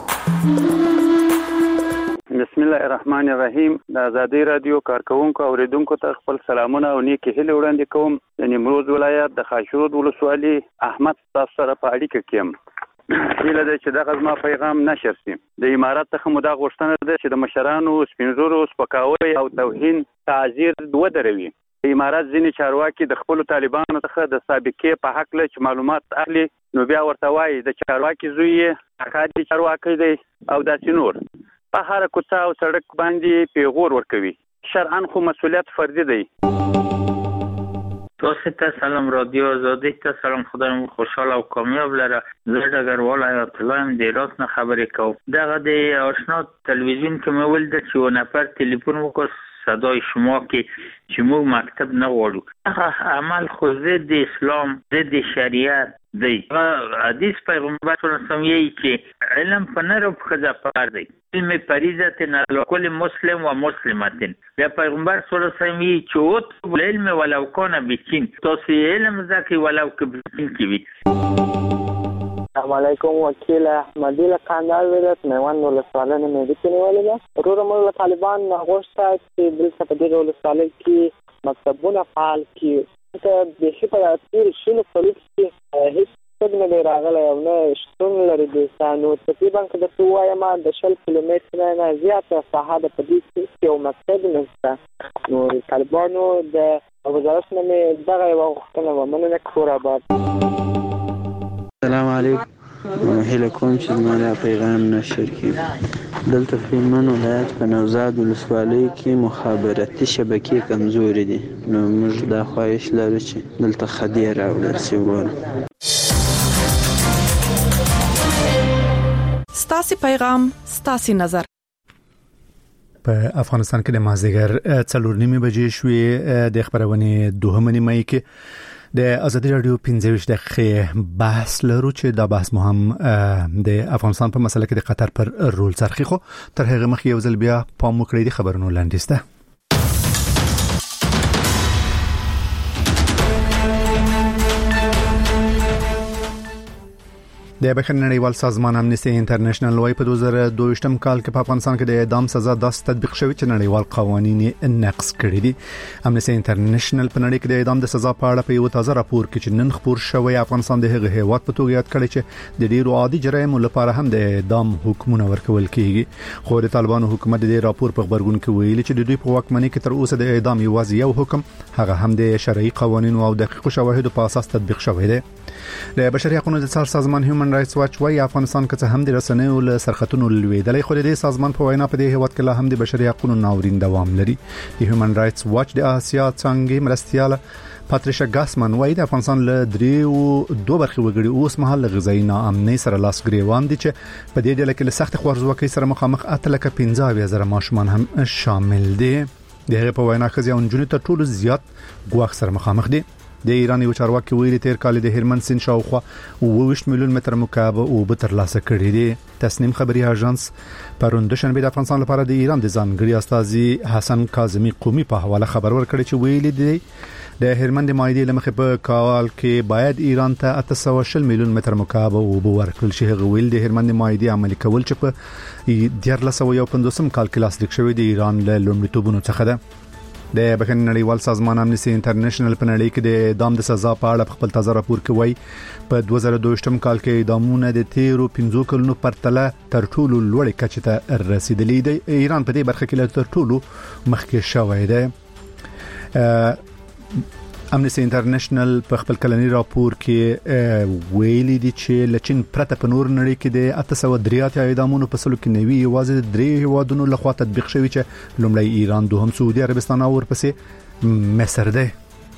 بسم الله الرحمن الرحیم. د ازادي رادیو کارکونکو او اوریدونکو ته خپل سلامونه او نیکی هیلې وړاندې کوم. د نیمروز ولایت د خاشرود ولسوالۍ احمد تاسو سره په اړیکه کې یم. هیله ده چې دغه زما پیغام نشر شي. د امارات څخه مو دا غوښتنه ده چې د مشرانو سپینزورو سپکاوی او توهین تعذیر ودروي. امارات ځینې چارواکي د خپلو طالبانو څخه د سابقې په حق له چې معلومات اخلي، نو بیا ورته وایي د چارواکي زوی یې اکا دي چارواکی دی او داسې نور. په هره کوڅه او سړک باندې پیغور ورکوي. شرعاً خو مسئولیت فردي دی. تاسو ته سلام رادیو آزادی ته سلام، خدای مو خوشحال او کامیاب لره. زه ډګروال حیات الله یم د هرات نه خبرې کوم. دغه د آشنا تلویزیون کې مې ولیدل چې یو نفر تلیفون وکړ صدای شما کې چې موږ مکتب نه غواړو. هغه عمل خو ضد اسلام ضد شریعت دی. حدیث پیغمبر صلی الله علیه وسلم یې چې علم په نر او ښځه پکار دی، علم فریضه علی کل مسلم و مسلمه. بیا پیغمبر صلی الله علیه وسلم یې چې اطلب العلم ولو کان بچین، تاسو علم زده کړئ ولو که بچین کې وي. السلام علیکم. وکیل احمدی له کندهار ولایت میوند ولسوالۍ نه مې د نیولې ده. وروره موږ له طالبان غوښتل چې دلته په دې ولسوالۍ کې مکتبونه فعال کړي. ته بیخي په تېرو شلو کلونو کې هېڅ مقصد نه دی راغلی او نه شتون لري د نو تقریبا که درته ووایم د شل کیلومتره نه زیاته ساحه ده په دې کې یو مقصد نشته نو طالبانو د وزارت نه مې دغه یوه غوښتنه وه مننه کور آباد. السلام علیکم. هیله کوم چې زما دا پیغام نشر کړي. دلته فلمن ولایت په نوزاد ولسوالۍ کې مخابراتي شبکې کمزورې دي نو موږ دا خواهش لرو چې دلته خدای راوړل شي. وګورو ستاسو پیغام ستاسو نظر. په افغانستان کې د مازدیګر څلور نیمې بجې شوې د خبرونه دوهمه نیمه کې د ازادي رادیو پنځه ویشت دقیقې بحث لرو چې دا بحث مهم د افغانستان په مسله کې د قطر پر رول څرخي خو تر هغه مخکې یو ځل بیا پام وکړئ د خبرونو لاندې سته. د بشري نړیوال سازمان امنیستي انټرنیشنل وايي په دوه زره دوه ویشتم کال کې په افغانستان کې د اعدام سزا داس تطبیق شوی چې نړیوال قوانين نقض کړي دي. امنیستي انټرنیشنل په نړۍ کې د اعدام د سزا په اړه په یو تازه راپور کې چې نن خبر شوی افغانستان د هغه هیواد په توګه یاد کړی چې د ډیرو عادي جرایمو لپاره هم د اعدام حکمونه ورکول کیږي. خو د طالبانو حکومت د راپور په خبرګون کې ویلي چې د دوی په واکمنۍ کې تر اوسه د اعدام یوازې یو حکم هغه هم د شرعي قوانینو او دقیق شواهدو په اساس تطبیق شوی دی. د بشري حقوقو د سازمان هیومن رائټس واچ وايي افغانستان کې څه هم د رسنیو له سرختونو لویدلې خو د سازمان په وینا په دې هیواد کې لا هم د بشري حقوقو ناورین دوام لري. د هیومن رائټس واچ د آسیا څنګه مرستياله پاتریشا ګاسمن وايي د افغانستان له دریو دوه برخې وګړي اوس مهال غذایی ناامنۍ سره لاس ګریوان دي چې په دې ډله کې له سخت خوارځواکۍ سره مخامخ اتلکه پنځه اویا زره ماشومان هم شامل دي. د هغه په وینا خزي او نجونې ته ټول زیات ګواښ سره مخامخ دي. د ایران یو چارواکي ویلي تیر کال د هرمن سیند شاوخوا اووه میلیون متر مکعب اوبه ترلاسه کړي دي. تسنیم خبري اژانس پروند شنبه د افغانستان لپاره د ایران د ځانګړي استاذي حسن کاظمی قومي په حواله خبر ورکړی چې ویلي دی د هرمن د مایدې لمخې په کال کې باید ایران ته اته سوه او شل میلیون متر مکعب اوبه ورکړل شي. هغه ویل د هرمن د مایدې عملي کول چې په دیارلس سوه یو پنځوسم کال کې لاسلیک شوی د ایران له لومړیتوبونو څخه ده. د بشري نړیوال سازمان امنیستي انټرنیشنل په نړۍ کې د اعدام د سزا په اړه خپل تازه راپور کې وایي په دوه زره دوه ویشتم کال کې اعدامونه د تیرو پنځو کلونو پرتله تر ټولو لوړې کچې ته رسیدلې دي. ایران په دې برخه کې له تر ټولو مخکې شوی دی. امنیستي انټرنیشنل په خپل کلنی راپور کې ویلي دي چې لچین پرته په نور نړۍ کې د اته سوه درې اعدامونو په سلو کې نوي یوازې درې هیوادونو لخوا تطبیق شوی چې لومړی ایران، دوهم سعودي عربستان او ورپسې مصر دی.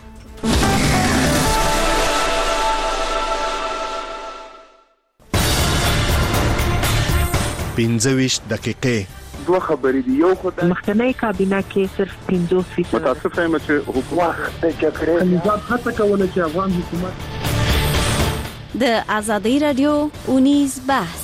پنځه ویشت دقیقې دوه خبرې دي. یو خو د مخکنی کابینه کې صرف پنځوس فیصد متاسف یم چې حکومت د جګړې نظام هڅه کوله چې افغان حکومت د ازادي رادیو اونیز بحث.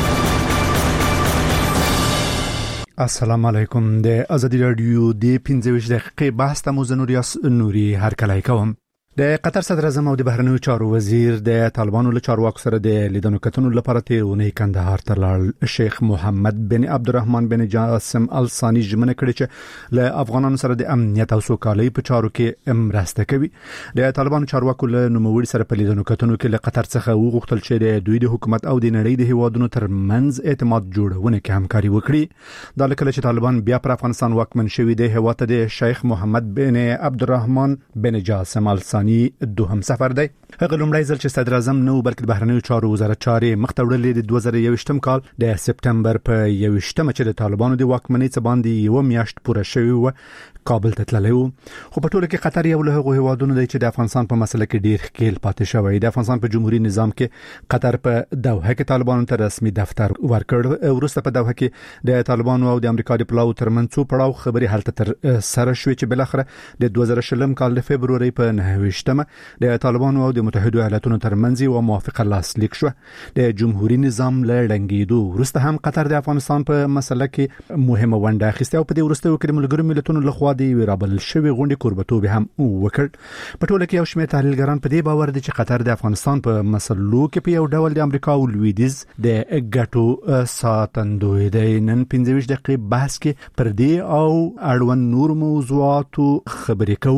السلام علیکم. د ازادي رادیو د پنځه ویشت دقیقې بحث ته مو زنوریاس نوري هر کله کوم. د قطر صدر اعظم او د بهرنیو چارو وزیر د طالبانو له چارواکو سره د لیدنو کتنو لپاره تیرونه کندهار ته لاړ. شیخ محمد بن عبدالرحمن بن جاسم الثانی ژمنه کړې چې له افغانانو سره د امنیت او سوکالۍ په چارو کې مرسته کوي. د طالبانو چارواکو له نوموړي سره په لیدنو کتنو کې له قطر څخه وغوښتل چې د دوی د حکومت او د نړۍ د هیوادونو ترمنځ اعتماد جوړونه کې همکاري وکړي. دا لکه چې طالبان بیا پر افغانستان واکمن شوي د هیواد د شیخ محمد بن عبدالرحمن بن جاسم الثانی دوهم سفر دی. هغه لومړی ځل چې صدر اعظم نو بلکې بهرنیو چارو وزارت چارې مخته وړلې د دوه زره یوویشتم کال د سپتمبر په یوویشتمه چې د طالبانو د واکمنۍ څخه باندې یو میاشت پوره شوی و کابل ته تللی و. خو په ټوله کې قطر یو له هغو هیوادونو دی چې د افغانستان په مسله کې ډیر ښکیل پاتې شوی. د افغانستان په جمهوریت نظام کې قطر په دوحه کې طالبانو ته رسمي دفتر ورکړ. وروسته په دوحه کې د طالبانو او د امریکا د پلاو ترمنځ څو پړاو خبري هلته تر سره شوې چې بل اخره د دوه زره شلم کال د فبروري په نهه ویشتمه د طالبانو او د متحده ایالاتونو ترمنځ یو موافقه لاسلیک شو. د جمهوریت نظام له ړنګېدو وروسته هم قطر د افغانستان په مسله کې مهمه ونډه اخیسته او په دې وروسته کې د ملګرو ملتونو لخوا د ویرابل شوی غونډې کوربتوب هم وکړ. په ټوله کې یو شمېر تحلیلګران په دې باور دي چې قطر د افغانستان په مسلو کې په یو ډول د امریکا او لویدیز د ګټو ساتندوی دی. نن پنځه ویشت دقیقې بحث کې پر دې او اړوند نور موضوعاتو خبرې کوو.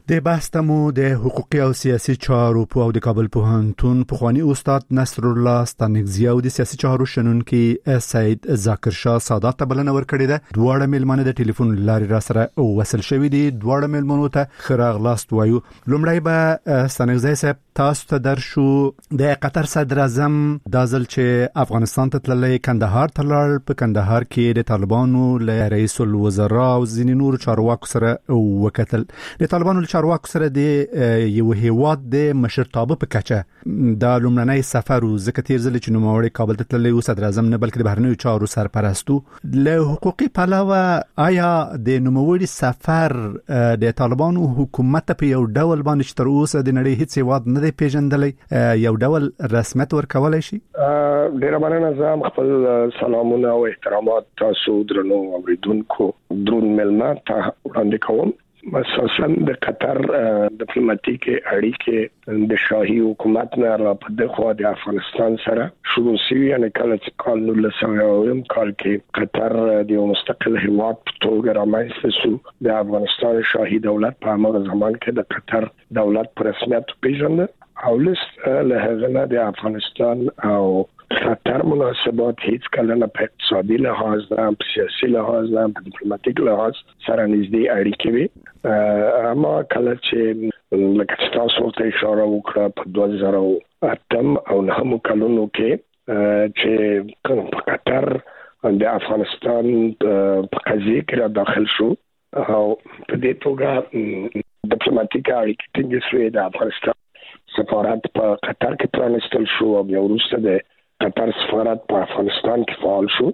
د بحث تمو د حقوقي او سیاسي چارو په او د کابل پوهنتون پخوانی استاد نصر الله ستانکزی او د سیاسي چارو شنونکي سید ذاکر شاه سادات ته بلنه ورکړې ده. دواړه میلمانه د ټلیفون لارې را سره وصل شوي دي. دواړه میلمنو ته خراغ لاست وایو. لومړی به ستانکزی صاحب تاسو ته درشو د قطر صدر اعظم دازل چې افغانستان ته تللی کندهار ته لاړ. په کندهار کې د طالبانو له رئیس الوزرا او ځینې نور چارواکو سره وکتل. د طالبانو له چارواکو سره د یو هیواد د مشرتابه په کچه دا لومړنی سفر و ځکه تیر ځل چې نوموړی کابل ته تللی و صدر اعظم نه بلکې د بهرنیو چارو سرپرستو. له حقوقي پلوه آیا د نوموړي سفر د طالبانو حکومت په یو ډول باندې چې تر اوسه د نړۍ هیڅ هیواد نه دی پیژندلی یو ډول رسمیت ورکولی شي؟ ډیره مننه. زه خپل سلامونه او احترامات تاسو درنو اوریدونکو درون ملما ته وړاندې کوم. اساساً د قطر ډیپلوماټیک اړیکې د شاهي حکومت نه را په دغه د افغانستان سره شروع شوي. یعنی کله چې کال نولس سوه اویم کال کې قطر د یو مستقل هیواد په توګه رامنځته شو، د افغانستان شاهي دولت په هغه زمان کې د قطر دولت په رسمیت پیژنده او لست له هغه نه د افغانستان او قطر مناسبات هیڅ کله نه په اقتصادي لحاظ نه، په سیاسي لحاظ نه، په ډیپلوماټیک لحاظ سره نږدې اړیکې وي. اما کله چې لکه چې تاسو ته اشاره وکړه په دوه زره اتم او نهم کلونو کې چې په قطر د افغانستان په قضیه کې را داخل شو او په دې توګه ډیپلوماټیک اړیکې ټینګې شوې. د افغانستان سفارت په قطر کې پرانستل شو او بیا وروسته د قطر سفارت په افغانستان کې فعال شو.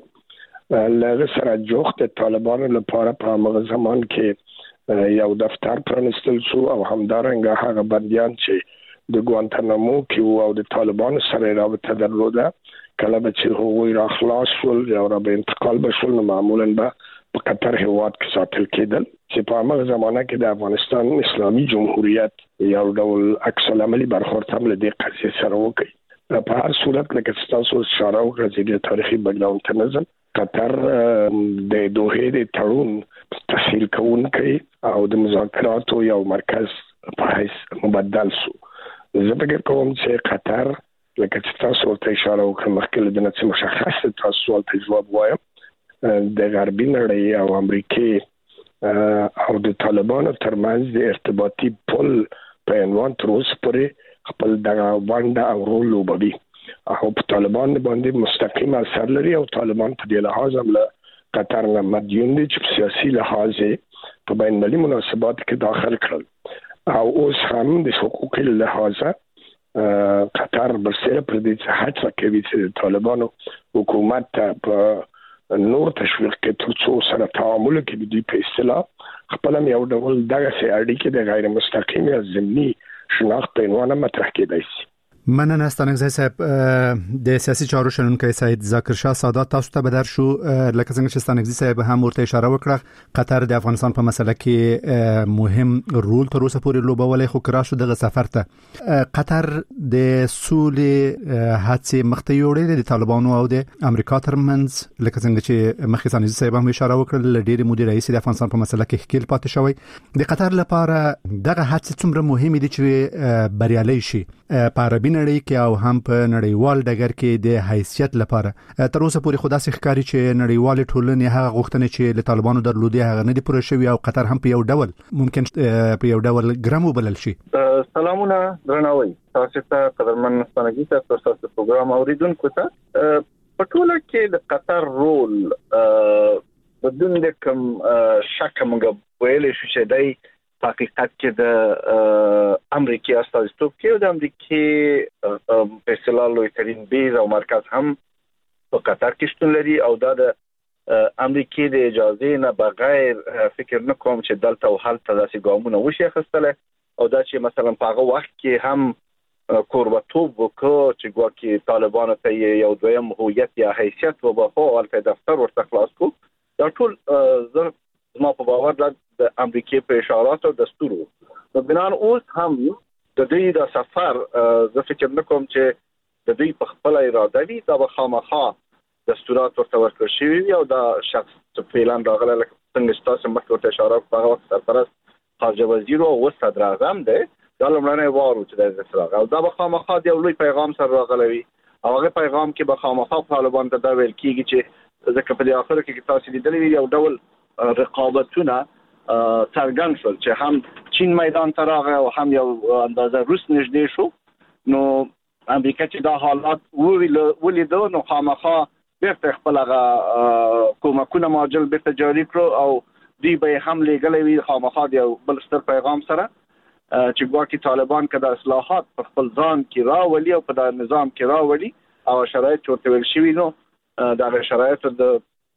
لږ سره جوخت د طالبانو لپاره په هغه زمان کې یو دفتر پرانستل شو او همدارنګه هغه بندیان چې د ګوانتانامو کې او د طالبانو سره رابطه درلوده کله چې هغوی را خلاص شول یا را به انتقال بشول نو معمولا به په قطر هیواد کې ساتل کېدل چې په هغه زمانه کې د افغانستان اسلامي جمهوریت یو ډول عکس العملي برخورد هم له دې قضیې سره وکړي. په هر صورت لکه چې تاسو اشاره وکړه د تاریخي بګراوند ته نظر قطر د دوحې د تړون تسهیل کوونکی او د مذاکراتو یو مرکز په حیث مبدل شو. زه فکر کوم چې قطر لکه چې تاسو ته اشاره وکړه مخکې له دې نه چې مشخص تاسو سوال ته جواب وایم د غربي نړۍ او امریکای او د طالبانو ترمنځ د ارتباطي پل په عنوان تر اوسه پورې خپل دغه ونډه او رول لوبوي او په طالبان باندې مستقیم اثر لري او طالبان په دې لحاظ هم له قطر نه مدیون دي چې په سیاسي لحاظ په بین المللي مناسبات کې داخل کړل او اوس هم د حقوقي لحاظ قطر برسره پر دې چې هڅه کوي چې طالبانو حکومت په نور تشویق کې تر څو سره تعامل کې د دې په اصطلاح خپل یو ډول دغه سي اړیکې د غیر مستقیم یا ضمني شناخت په عنوان مطرح کېدای شي. مننه ستانکزی صاحب. د سیاسي چارو شنونکی سید ذاکر شاه سادات تاسو ته بدر شو. لکه څنګه چې ستانکزی صاحب هم ورته اشاره وکړه قطر د افغانستان په مسله کې مهم رول تر اوسه پورې لوبولی خو کرا شو دغه سفر ته قطر د سولې هڅې مخته یوړې د طالبانو او د امریکا ترمنځ لکه څنګه چې مخکې ستانکزی صاحب هم اشاره وکړه ډېرې مودې رئیس د افغانستان په مسله کې ښکیل پاتې شوی. د قطر لپاره دغه هڅې څومره مهمې دي چې بریالۍ شي په عربي نړۍ کې او هم په نړیوال ډګر کې د حیثیت لپاره؟ تر اوسه پورې خو داسې ښکاري چې نړیوال ټولنې هغه غوښتنې چې له طالبانو درلودې هغه نه دي پوره شوي او قطر هم په یو ډول ممکن په یو ډول ګرم وبلل شي. سلامونه درناوي تاسو ته قدرمن ستانکزی تاسو تاسو پروګرام اوریدونکو ته. په ټوله کې د قطر رول بدون د کوم شک موږ ویلې شو چې دای په حقیقت کې د امریکای استازیتوب کې د امریکای په اصطلاح لوی ترين بیز او مرکز هم په قطر کې شتون لري او دا د امریکای د اجازه نه بغیر فکر نه کوم چې دلته او هلته داسې ګامونه وشي خستله او دا چې مثلا په هغه وخت کې هم کوربتوب وکړو چې ګواکې طالبانو ته یو دویم هویت یا حیثیت وبخو او البته دفتر ورته خلاص کو. دا ټول زه زما په باور د امریکای په اشارات او دستور نو بنان اوس هم د دې د سفر زه فکر نه کوم چې د دې په خپل اراده وي دا به خامخا دستورات ورته ورکړل شوي او دا شخص فعلا راغله لکه څنګه چې تاسو مخکې ورته اشاره په هغه وخت سرپرست خارجه وزیر او صدر اعظم دی دا لمړنۍ وارو چې د اسراغ او دا به خامخا دی لوی پیغام سره راغلی او هغه پیغام کې به خامخا طالبان ته دا ویل کیږي چې ځکه په دې اخر کې تاسو لیدلې یو ډول رقابتونه څرګند شول چې هم چین میدان ته راغی او هم یو اندازه روس نږدې شو نو امریکا چې دا حالات ولیدو نو خامخا بیرته خپل هغه کومکونه ماجل بیرته جاری کړو او دی به هم لګلې وی خامخا دی بل ستر پیغام سره چې ګواکې طالبان کده اصلاحات په خپل ځان کې راولي او په د نظام کې راولي او شرایط ورته ویل شوي نو دا شرایط د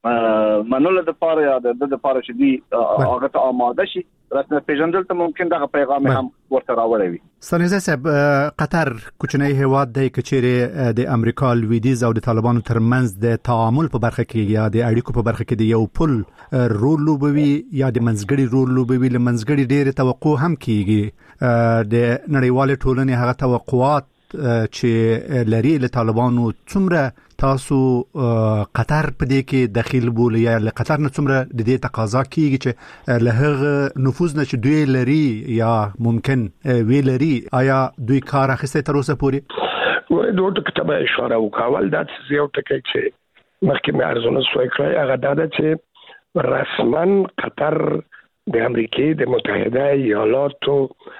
منلو د پاره یا د د پاره چې دی هغه ته آماده شي رسنه پیژندل ته ممکن دا پیغام هم ورته راوړی وي. سنیزه صاحب قطر کوچنی هیواد دی کچېره د امریکا لویدیز او د طالبانو ترمنځ د تعامل په برخه کې یا د اړیکو په برخه کې د یو پل رول لوبوي یا د منځګړي رول لوبوي ل منځګړي ډېر توقع هم کیږي د نړیوال ټولنې هغه توقعات چې لري له طالبانو څومره تاسو قطر په دې کې داخل بوله یا له قطر نه څومره د دې تقاضا کیږي چې له هغه نفوذ نه چې دوی لري یا ممکن وی لري آیا دوی کار اخیسته تر اوسه پورې وای دوه کتابه اشاره وکول دا چې یو ټکی چې مخکې مې ارزونه سوې کړی هغه دا ده چې رسمن قطر د امریکای د متحده ایالاتو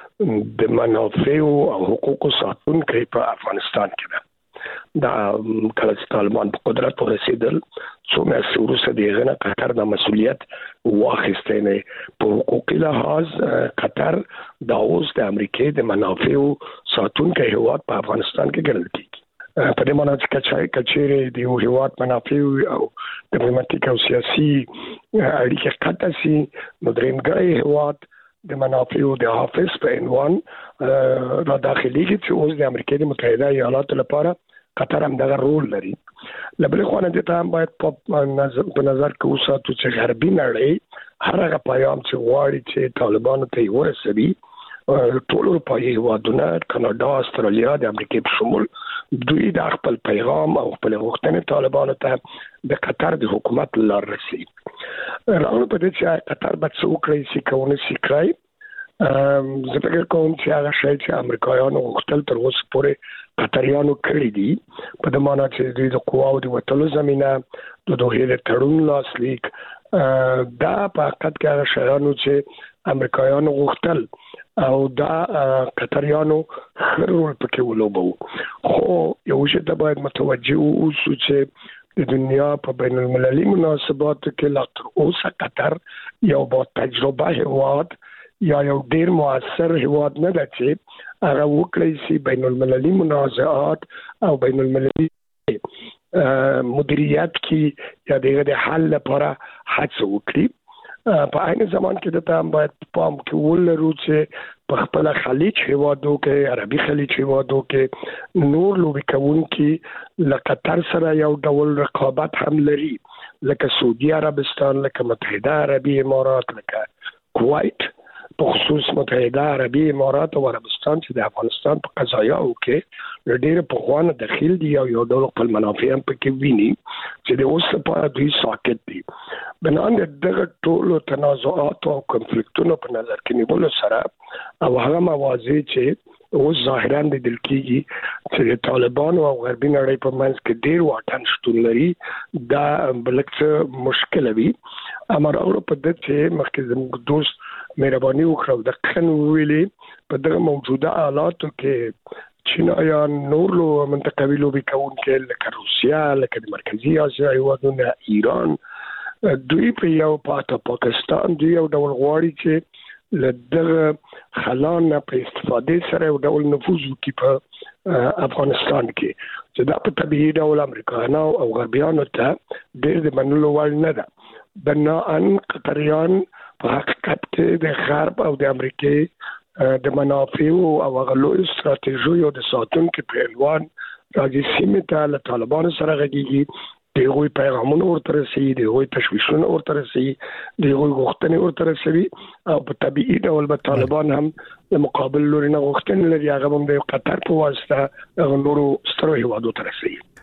د منافع او حقوقو ساتونکي په افغانستان کې ده. دا کله چې طالبان په قدرت ورسېدل څو میاشتې وروسته د هغه نه قطر د مسؤلیت واخیستی نه په حقوقي لحاظ قطر دا اوس د امریکای د منافع ساتونکي هیواد په افغانستان کې ګڼل کېږي. په دې معنی چې کچېرې د یو هیواد منافع او ډیپلوماټیک او سیاسي اړیکې قطع شي نو درېمګړی هیواد د منافع د حافظ په عنوان را داخليږي چې اوس د امریکای متحده ایالاتو لپاره قطر هم دغه رول لري. لبل خو نه د تام باید په نظر په نظر کې اوساتو چې غربي نړۍ هر هغه پیغام چې غواړي چې طالبانو ته ورسوي ټول اروپایي هیوادونه کاناډا استرالیا د امریکای په شمول دوی د خپل پیغام او خپل غوښتنې طالبانو ته د قطر د حکومت لار رسي. راغله په دې چې قطر به څه وکړي چې کوونه سي کوي زه فکر کوم چې هغه شی چې امریکایانو غوښتل تر اوسه پورې قطریانو کړی دي په د معنا چې دوی د قواو د وټلو زمينه د دوه د تړون لاسلیک دا په حقیقت کې هغه شیانو چې امریکایانو غوښتل او دا قطریانو خرول پکې ولوبو خو یو شی ته باید متوجه اوسو چې د دنیا په بین المللي مناسباتو کې لا تر اوسه قطر یو با تجربه هیواد یا یو ډیر موثر هیواد نه ده چې هغه وکړي چې بین المللي منازعات او بین المللي مدیریت کې یا د حل لپاره هڅه وکړي. په عین زمان کې د تام باید پام کې ولرو چې په خپل خلیج هیوادو کې عربي خلیج هیوادو کې نور لوبي کوونکي لقطر سره یو ډول رقابت هم لري لکه سعودي عربستان لکه متحده عربي امارات لکه کویت په خصوص متحده عربي امارات او عربستان چې د افغانستان په قضایاو کې ډېر په خوانه داخل دي او یو ډول خپل منافع هم پکې ویني چې د اوس په دوی ساکت دي. بنان دغه ټولو تنازعات او کنفلیکټونو په نظر کې نیول سره او هغه موازی چې اوس ظاهرا د دل کېږي چې د طالبان او غربي نړۍ په منځ کې ډېر واټن شتون لري دا بلکې مشکل وي. امر اور په دې چې مخکې زموږ دوست مهرباني وکړو د قن ویلي په دغه موجوده حالاتو کې چینایان نور لو منطقوي لوبي کوونکي لکه روسیا لکه د مرکزی اسیا هیوادونه ایران دوی په یو پاته پاکستان دوی یو ډول غواړي چې لدغه خلان په استفاده سره یو ډول نفوذ وکړي په افغانستان کې چې دا په طبيعي ډول امریکایانو او غربیانو ته ډېر د منلو وړ نه ده. بناءً قطریان په حقیقت کې د غرب او د امریکای د منافع او غلو استراتیژیو د ساتونکو په عنوان راځي سیمه ته له طالبانو سره غږیږي د هغوی پیغامونه ورته رسېږي د هغوی تشویشونه ورته رسېږي د هغوی غوښتنې ورته رسېږي او په طبیعي ډول به طالبان هم د مقابل لوري نه غوښتنې لري هغه هم د قطر په واسطه هغه نورو سترو هیوادو ته رسېږي.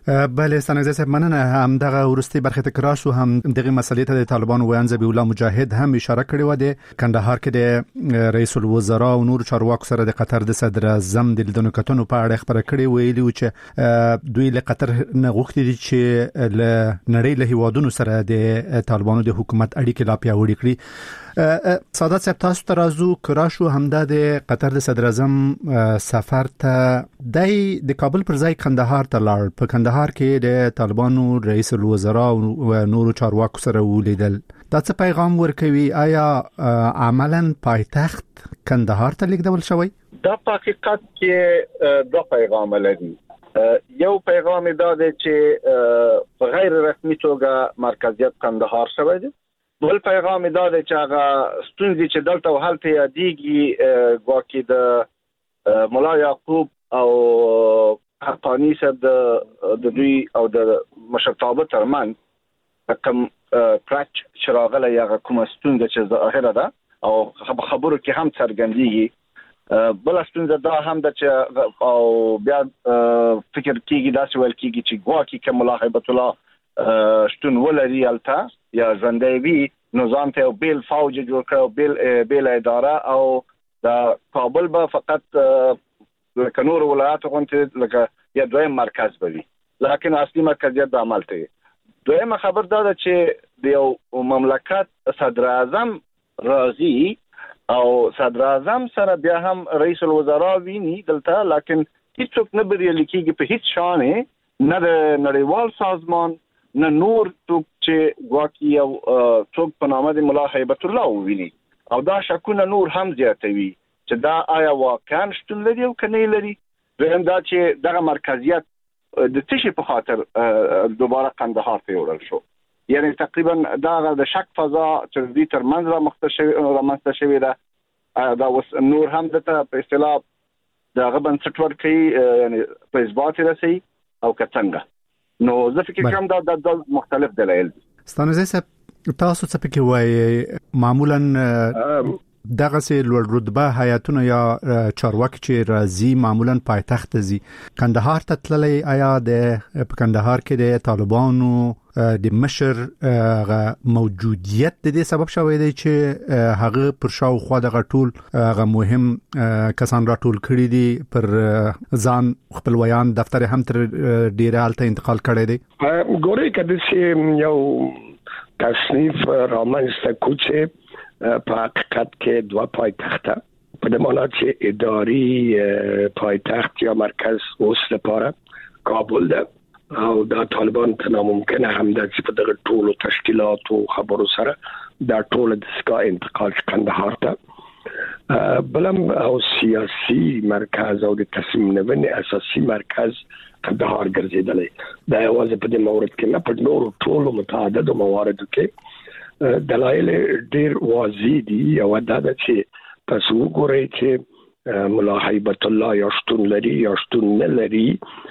بله ستانګزی صاحب مننه. هم دغه ورستي برخه تکرار شو هم دغه مسلې ته د طالبانو ویان ذبیح الله مجاهد هم اشاره کړې و د کندهار کې د رئیس الوزرا او نور چارواکو سره د قطر د صدر اعظم د لیدنو کتنو په اړه خبره کړې ویلي و چې دوی له قطر نه غوښتي دي چې له نړۍ له هیوادونو سره د طالبانو د حکومت اړیکې لا پیاوړې کړي. سادات صاحب تاسو ته راځو کراشو همدا د قطر د صدر اعظم سفر ته د کابل پر ځای کندهار ته لاړ. په کندهار کې د طالبانو رئیس الوزرا او نورو چارواکو سره ولیدل. دا څه پیغام ورکوي؟ آیا عملاً پایتخت کندهار ته لیږدول شوی؟ دا په حقیقت کې دا پیغام لري. یو پیغام دا دی چې په غیر رسمي توګه مرکزیت کندهار شوی دی. بل پیغام دا دی چې هغه ستونزې چې دلته او هلته یادېږي ګواکې د ملا یعقوب او حقانی صاحب د دوی او د مشرتابه ترمنځ کوم کراچ چې راغلی هغه کومه ستونزه چې ظاهره ده او خبرو کې هم څرګندېږي. بله ستونزه دا هم ده چې او بیا فکر کېږي داسې ویل کېږي چې ګواکې که ملا هیبت الله شتون ولري هلته یا ژوندی وي نو ځان ته یو بیل فوج جوړ کړی بیل بیل اداره او د کابل به فقط لکه نور ولایاتو غوندې لکه یا دویم مرکز به وي لکن اصلي مرکزیت به همالته وي. دویمه خبر دا ده چې د یو مملکت صدر اعظم راځي او صدر اعظم سره بیا هم رئیس الوزرا ویني دلته لکن هیڅوک نه بریالي کېږي په هیڅ شانې نه د نړیوال سازمان نه نور څوک چې ګواکې یو څوک په نامه د ملا هیبت الله وویني او دا شکونه نور هم زیاتوي چې دا آیا واقعا شتون لري او که نه لري. دویم دا چې دغه مرکزیت د څه شي په خاطر دوباره قندهار ته وړل شو. یعنی تقریبا دا د شک فضا چې دوی ترمنځ رامنځته شوې ده دا اوس نور هم دته په اصطلاح د هغه بنسټ ورکوي یعنی په اثبات رسوي او که څنګه. نو زه فکر کوم دا د مختلف دلایل دي. ستانګزی صاحب تاسو څه پکې وایي؟ معمولا دغه سه لوړ رتبه حیاتونه یا چارواکي چې راځي معمولا پایتخت ځي کندهار ته تللی. آیا د کندهار کې د طالبانو د مشر موجودیت د دې سبب شوی دی چې هغه پر شاوخوا دغه ټول هغه مهم کسان را ټول کړي دي پر ځان خپلویان دفتر هم تر ډیره حالت انتقال کړي دي؟ ګورې کده چې یو تصنیف رامنځته کوچه په حقیقت کې دوه پایتخته په دې معنی چې اداري پایتخت یا مرکز اوس لپاره کابل ده او دا طالبان ته ناممکنه هم ده چې په دغه ټولو تشکیلاتو خبرو سره دا ټول د سکا انتقال کندهار ته بلم او سیاسي مرکز او د تصمیم نیونې اساسي مرکز کندهار ګرځیدلی. دا یوازې په دې مورد کې نه په نورو ټولو متعددو مواردو کې دلایل ډیر واضح دي. او دا د چې تاسو وګورئ چې ملا هیبت الله یا شتون لري یا شتون نه لري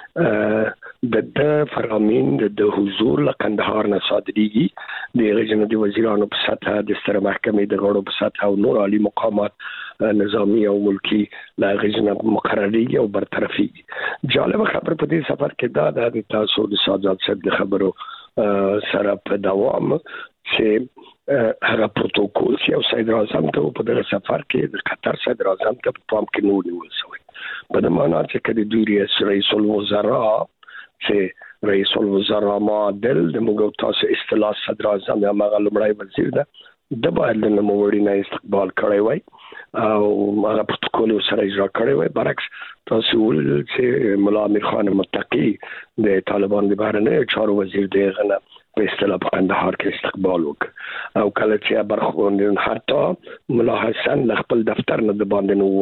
د د فرامین د حضور له کندهار نه صادریږي د رجنه وزیرانو په سطح د ستر محکمې د غړو په سطح او نور عالی مقامات نظامی او ملکی لا رجنه مقرریږي او برطرفيږي. جالب خبر په دې سفر کې دا د تاسو د سادات صاحب د خبرو سره په دوام چې هغه پروتوکول چې او صدر اعظم ته په دغه سفر کې د قطر صدر اعظم ته په پام کې نور نیول شوی په د معنا چې کله دوی رئیس الوزرا چې رئیس الوزرا معادل د موږ تاسو اصطلاح صدر اعظم یا مغل مړای وزیر ده د باید له نوموړي نه استقبال کړی وای او هغه پروتوکول سره اجرا کړی وای. برعکس تاسو ول چې مولا امیر خان متقی د طالبان د بهرنیو چارو وزیر دی غنه په اصطلاح په کندهار کې استقبال وکړ او کله چې برخوندین حتی مولا حسن د خپل دفتر نه د باندې نو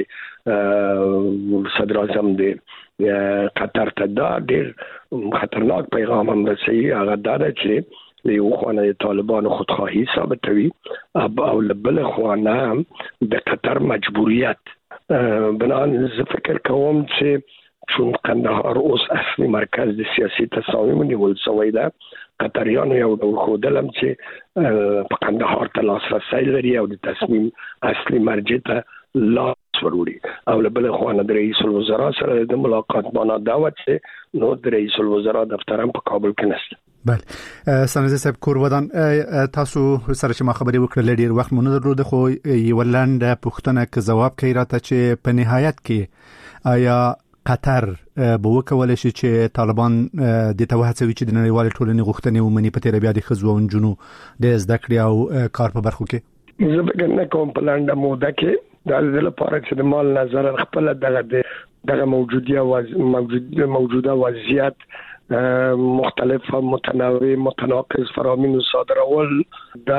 وتلی صدر اعظم دی قطر ته دا ډیر خطرناک پیغام هم رسي. هغه دا چې یو خوانه طالبان خودخواهی ثابتوي او بل خوانه د قطر مجبوریت بنان زه فکر کوم چې چون قندهار اوس اصلي مرکز د سیاسي تصامیم نیول شوی ده قطریانو یو ډول خودلم چې په قندهار ته لاسرسی لري او د تصمیم اصلي مرجع ته لاس وروړي او بل خو نه د رئیس الوزرا سره د ملاقات باندې دعوت سي نو د رئیس الوزرا دفتر هم په کابل کې نشته. بله سنځي صاحب کور ودان تاسو سره چې ما خبرې وکړې ډیر وخت مونږ درلود خو یو لاندې پوښتنه ک جواب کوي راته چې په نهایت کې آیا قطر به وکولای شي چې طالبان د توهڅوي چې د نړیوال ټولنې غوښتنې ومني په تیر بیا د خزو او جنو د زده کړې او کار په برخو کې زه به نه کوم په لاندې موده کې د دې لپاره چې د مال نظر خپل دغه دغه موجوده موجود موجوده وضعیت مختلف متنوع متناقض فرامین صادرول دا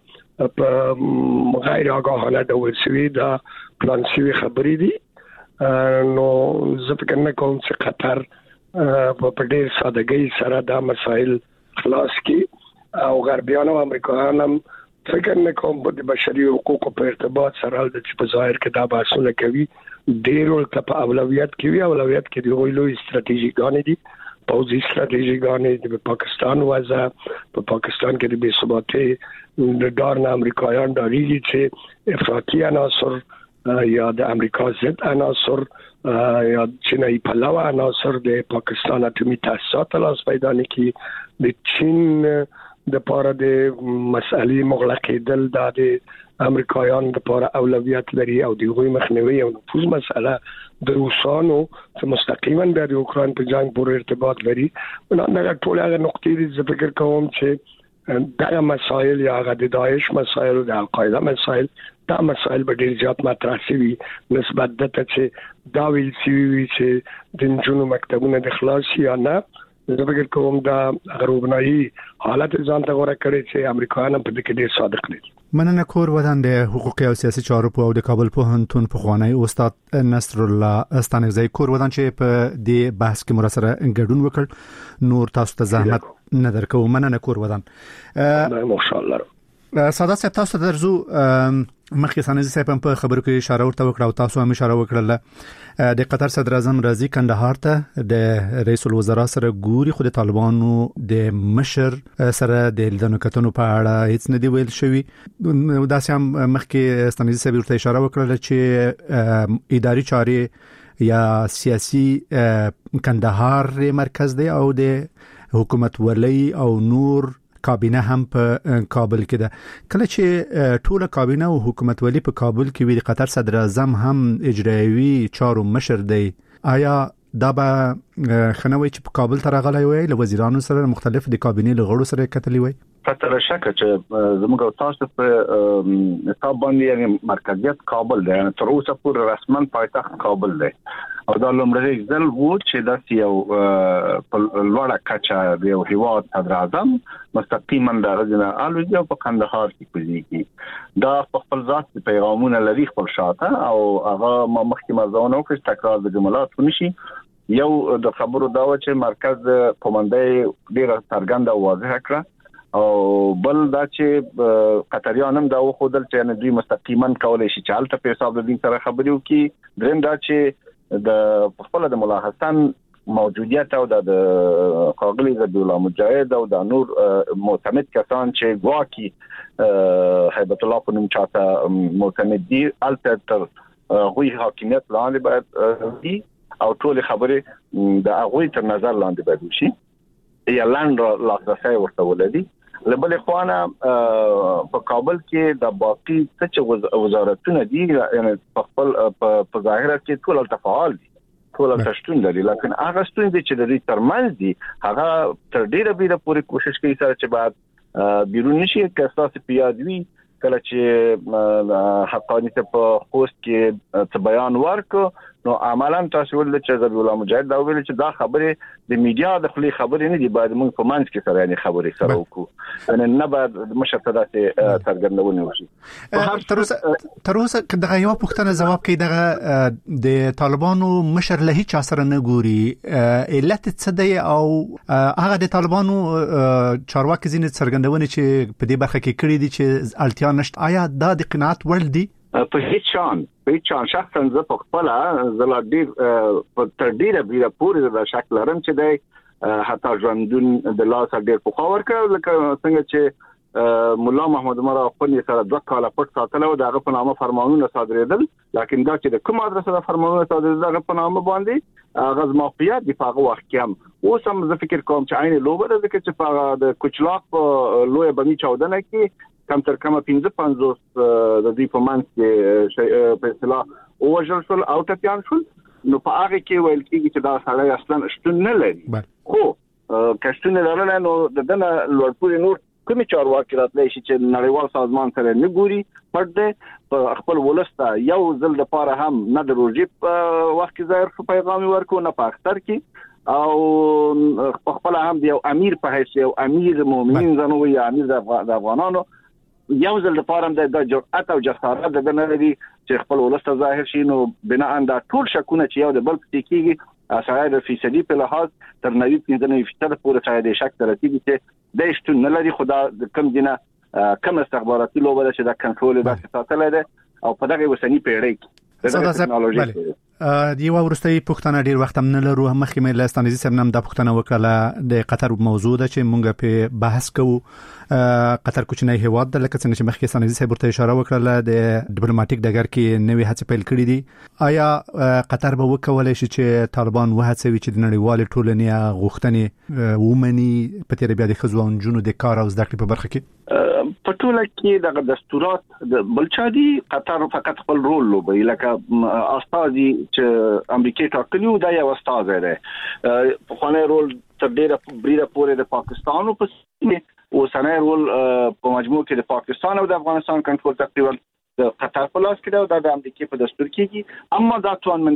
غیر آگاهانه ډول شوی دا پلان شوی خبرې دي. نو زه فکر نه کوم چې قطر په ډېر سادهګۍ سره دا مسائل خلاص کړي او غربیان او امریکایان هم فکر نه کوم د بشري حقوقو په ارتباط سره د چې په ظاهر کې دا بحثونه کوي ډېر ورته په اولویت کې وي. اولویت کې د لوی استراتیژیګانې دي پوځي استراتیژیګانې د پاکستان وضع په پاکستان کې د بې ثباتۍ د ډار نه امریکایان ډاریږي چې افراطي عناصر یا د امریکا ضد عناصر یا چینایي پلوه عناصر د پاکستان اټومي تاسیسات لاس پیدا نکړي. د چین د پاره د مسالې مغلقېدل د امریکایان د پاره اولویت لري او د غوي مخنیوي او نفوذ مسله د روسانو چې مستقیما د اوکران په جنگ پورې ارتباط لري. نو دا ټول هغه نقطې چې فکر کوم چې دا مسائل یا هغه د داعش مسائل او د القاعده مسائل دا مسائل به ډیر زیات مطرح شي نسبت د ته چې دا ویل شي چې د جنونو مکتبونه د خلاص یا نه. زه فکر کوم دا غروبنایي حالت ځان ته غوړه کړي چې امریکایان په دې کې ډیر صادق دي. مننه کور ودان د حقوقي او سیاسي چارو په او د کابل پوهنتون په خوانی استاد نصر الله استانګزی کور ودان چې په دې بحث کې مرسره ګډون وکړ نور تاسو ته زحمت نه درکو. مننه کور ودان ماشاءالله. ساده صاحب تاسو درځو مخکې سنځي صاحب په خبرو کې اشاره ورته وکړه او تاسو هم اشاره وکړه د قطر صدر اعظم راځي کندهار ته د رئیس الوزرا سره ګوري خو د طالبانو د مشر سره د لیدنو کتنو په اړه هیڅ نه دی ویل شوی. دا سم مخکې سنځي صاحب ورته اشاره وکړه چې اداري چارې یا سیاسي کندهار مرکز دی او د حکومت ولی او نور کابینه هم په کابل کې ده. کله چې ټوله کابینه او حکومت ولی په کابل کې وي د قطر صدر اعظم هم اجرایوي چارو مشر دی آیا دا به خنوي چې په کابل ته راغلی وي له وزیرانو سره مختلف د کابینه لغړو سره کتلی وي؟ فتره شک چې زموږ تاسو په تاب باندې یعنی مرکزیت کابل دی یعنی تر اوسه پورې رسمن پایتخت کابل دی او دا لومړی ځل وو چې د یو په لوړه کچه د یو هیواد صدر اعظم مستقیما د غزنه الوزي په کندهار کې کوي. دا په خپل ذات پیغامونه لري خپل شاته او هغه مخکې مرزونه وکړي تکرار د جملات ونشي. یو د خبرو دا و چې مرکز قومندې ډیره څرګنده او واضحه کړه او بل دا چې قطریان هم دا وخدل چې دوی مستقیما کولای شي چې حالت په حساب د دین سره خبرې وکړي. دریم دا چې د خپل د ملاحظان موجودیت او د قاغلی د الله مجاهد او د نور معتمد کسان چې گواکي هیبت الله په نوم چاته معتمد دي البته غوی حاکمیت لاندې باید دي او ټول خبرې د هغه تر نظر لاندې باید شي یا لاندې لاسرسي ورته ولدي. لبل اخوانا په کابل کې د باقي څه وزارتونه دي یعنی په خپل په ظاهره کې ټول تفاعل دي ټول تشتون لري لکه هغه ستونزې چې د دې ترمنځ دي هغه تر ډیره بیره پورې کوشش کوي سره چې بعد بیرون نشي که تاسو پیادوي کله چې حقانیت په خوست کې څه بیان ورکو نو عملاً تاسو ول چې ذبی الله مجاهد دا ویل چې دا خبره د میډیا د خلی خبرې نه دي باید موږ په منځ کې سره یعنی خبرې سره وکړو ان نه بعد مشتتات څرګندونه وشي. تر اوسه تر اوسه دغه یو پوښتنه جواب کوي دغه د طالبانو مشر له هیڅ سره نه ګوري علت څه دی او هغه د طالبانو چارواکي زین څرګندونه چې په دې برخه کې کړی دي چې التیا نشته آیا دا د قناعت وړ دی؟ په هیڅ شان په هیڅ شان شخصا زه په خپل زلا ډیر په تر ډیره بیره پورې د شکل لرم چې د حتی ژوندون د لاس ډیر په خاور کړ لکه څنګه چې مولا محمد عمر خپل سره دوه کاله پټ ساتلو دغه په نامه فرمانونه صادرېدل، لکه دا چې د کوم ادرسه د فرمانونه صادرېدل دغه په نامه باندې غاز مافیا د پاغه وخت کم اوس هم زه فکر کوم چې عین لوبه ده چې په د کوچلاق په لوی بمی چودنه کې کم تر کم پنځه پنځوس د دې په منځ کې په اصطلاح اوجل شول او ټپيان شول، نو په هغه کې ویل کېږي چې دا سړی اصلا شتون نه لري، خو کښتونه لرل نو د دنه لوړپوري نور کومي چارواکي راتلای شي چې نړیوال سازمان سره نه ګوري پټ ده په خپل ولسته یو ځل د پاره هم نه د روجي په وخت کې ظاهر شو پیغام ورکو نه په اختر کې او خپل هم دی امیر په حیث یو امیر مؤمنین زنو یا امیر د افغانانو یو ځل د پاره د جرأت او جسارت د نه لري چې خپل ولسته ظاهر شي، نو بنا ان دا ټول شکونه چې یو د بل پټ کیږي اساس د فیصدي په لحاظ تر نوي پنځه فیصد پورې ځای د شک ترتیبي چې د شتون نه لري، خدا کم دینه کم استخباراتي لوبه چې د کنټرول د ساتل ده او په دغه وسنی پیړۍ کې د ټکنالوژي دی ورستۍ پښتنه ډیر وخت هم نه لرو، مخکې مې لاستانیزي سره نم د پښتنه وکړه د قطر موضوع ده چې مونږ په بحث کوو. قطر کوچنی هیواد د لکه څنګه چې مخکې ستانیزي سره ورته اشاره وکړه د ډیپلوماټیک ډګر کې نوې هڅې پیل کړې دي، آیا قطر به وکولای شي چې طالبان وهڅوي چې د نړیوال ټولنې غوښتنې ومني په تیر بیا د خزو او جنونو د کار او زده کړې په برخه کې؟ په ټوله کې د دستورات د بلچادي قطر فقط خپل رول لوبي، لکه استاذي چې امریکای ټاکلیو دا یو استاد دی په خانه رول تر ډیره بریده پورې د پاکستان او په او سنه رول په مجموع کې د پاکستان او د افغانستان کنټرول تقریبا د قطر په لاس کې دا د امریکای په دستور کې، اما دا توان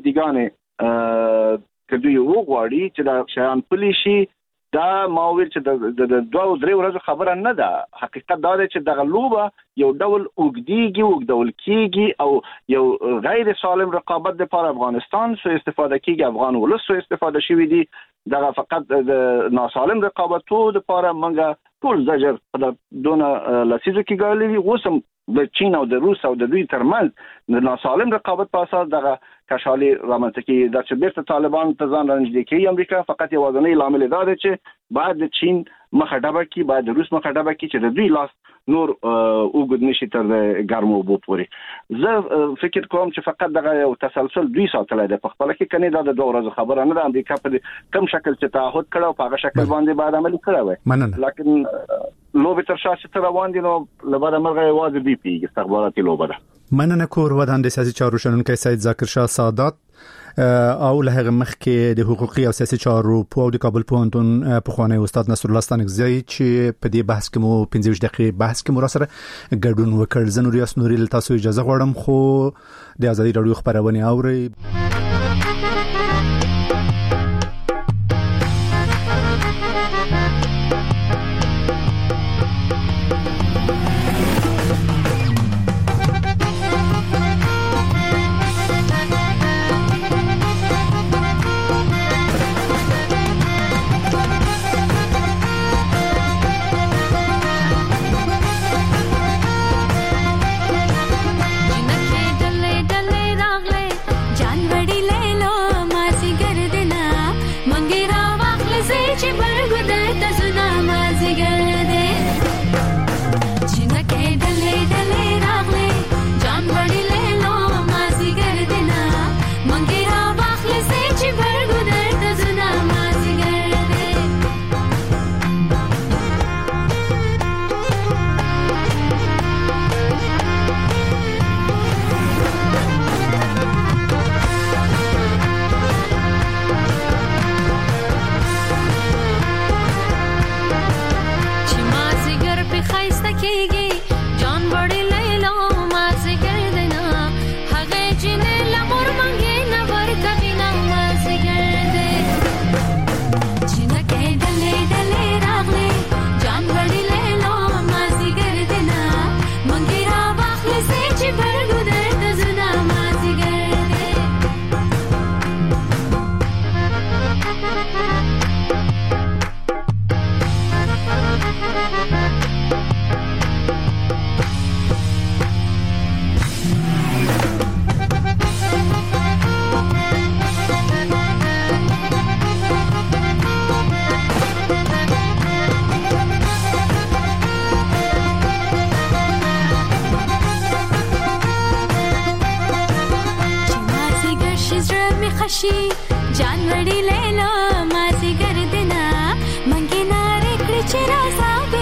مندګانې کدی یو غواړي چې دا شیان پلی شي دا ماویل چې د دوه او درې ورځې خبره نه ده، حقیقت دا دی چې دغه لوبه یو ډول اوګدیږي اوګدول کیږي او یو غیر سالم رقابت د پر افغانستان سو استفاده کیږي، افغان ولس سو استفاده شوی دي، دغه فقط د ناسالم رقابتو د پر منګه ټول زجر په دونه لسیزو کې غالي وسم د چین او د روس او د دوی ترمنځ د ناسالم رقابت په اساس دغه کشالي رامنځته کی د چې بیرته طالبان ته ځان رانږدې کوي امریکا فقط یو ځنې لامل دا دی چې بعد د چین مخه ډبه کی بعد د روس مخه ډبه کی چې د دوی لاس نور اوګد نشي تر ګرمو بو پوري. زه فکر کوم چې فقط دغه یو تسلسل دوی ساتلای دی په خپل کې کني دا د دوه ورځې خبره نه ده، امریکا په کم شکل چې تعهد کړو په هغه شکل باندې بعد عملي کړو، لکه لوبه تر شاشه تر روان دي نو لبره مرغه واځي بي پی استخباراتي لوبه ده. مننه کور ودان د سیاسي چارو شنونکي سید ذاکر شاه سادات او له هغه مخکې د حقوقي او سیاسي چارو په د کابل پوهنتون په خوانی استاد نصر الله ستانکزی چې په دې بحث کې مو پنځه دقیقې بحث کې مو سره ګډون وکړ. زه نور یاس نوري تاسو اجازه غواړم خو د ازادي رادیو خبرونه اوري. जानवर راشي جان وړي لیلا ما زی ګردنا منګي نار کړ چې راسا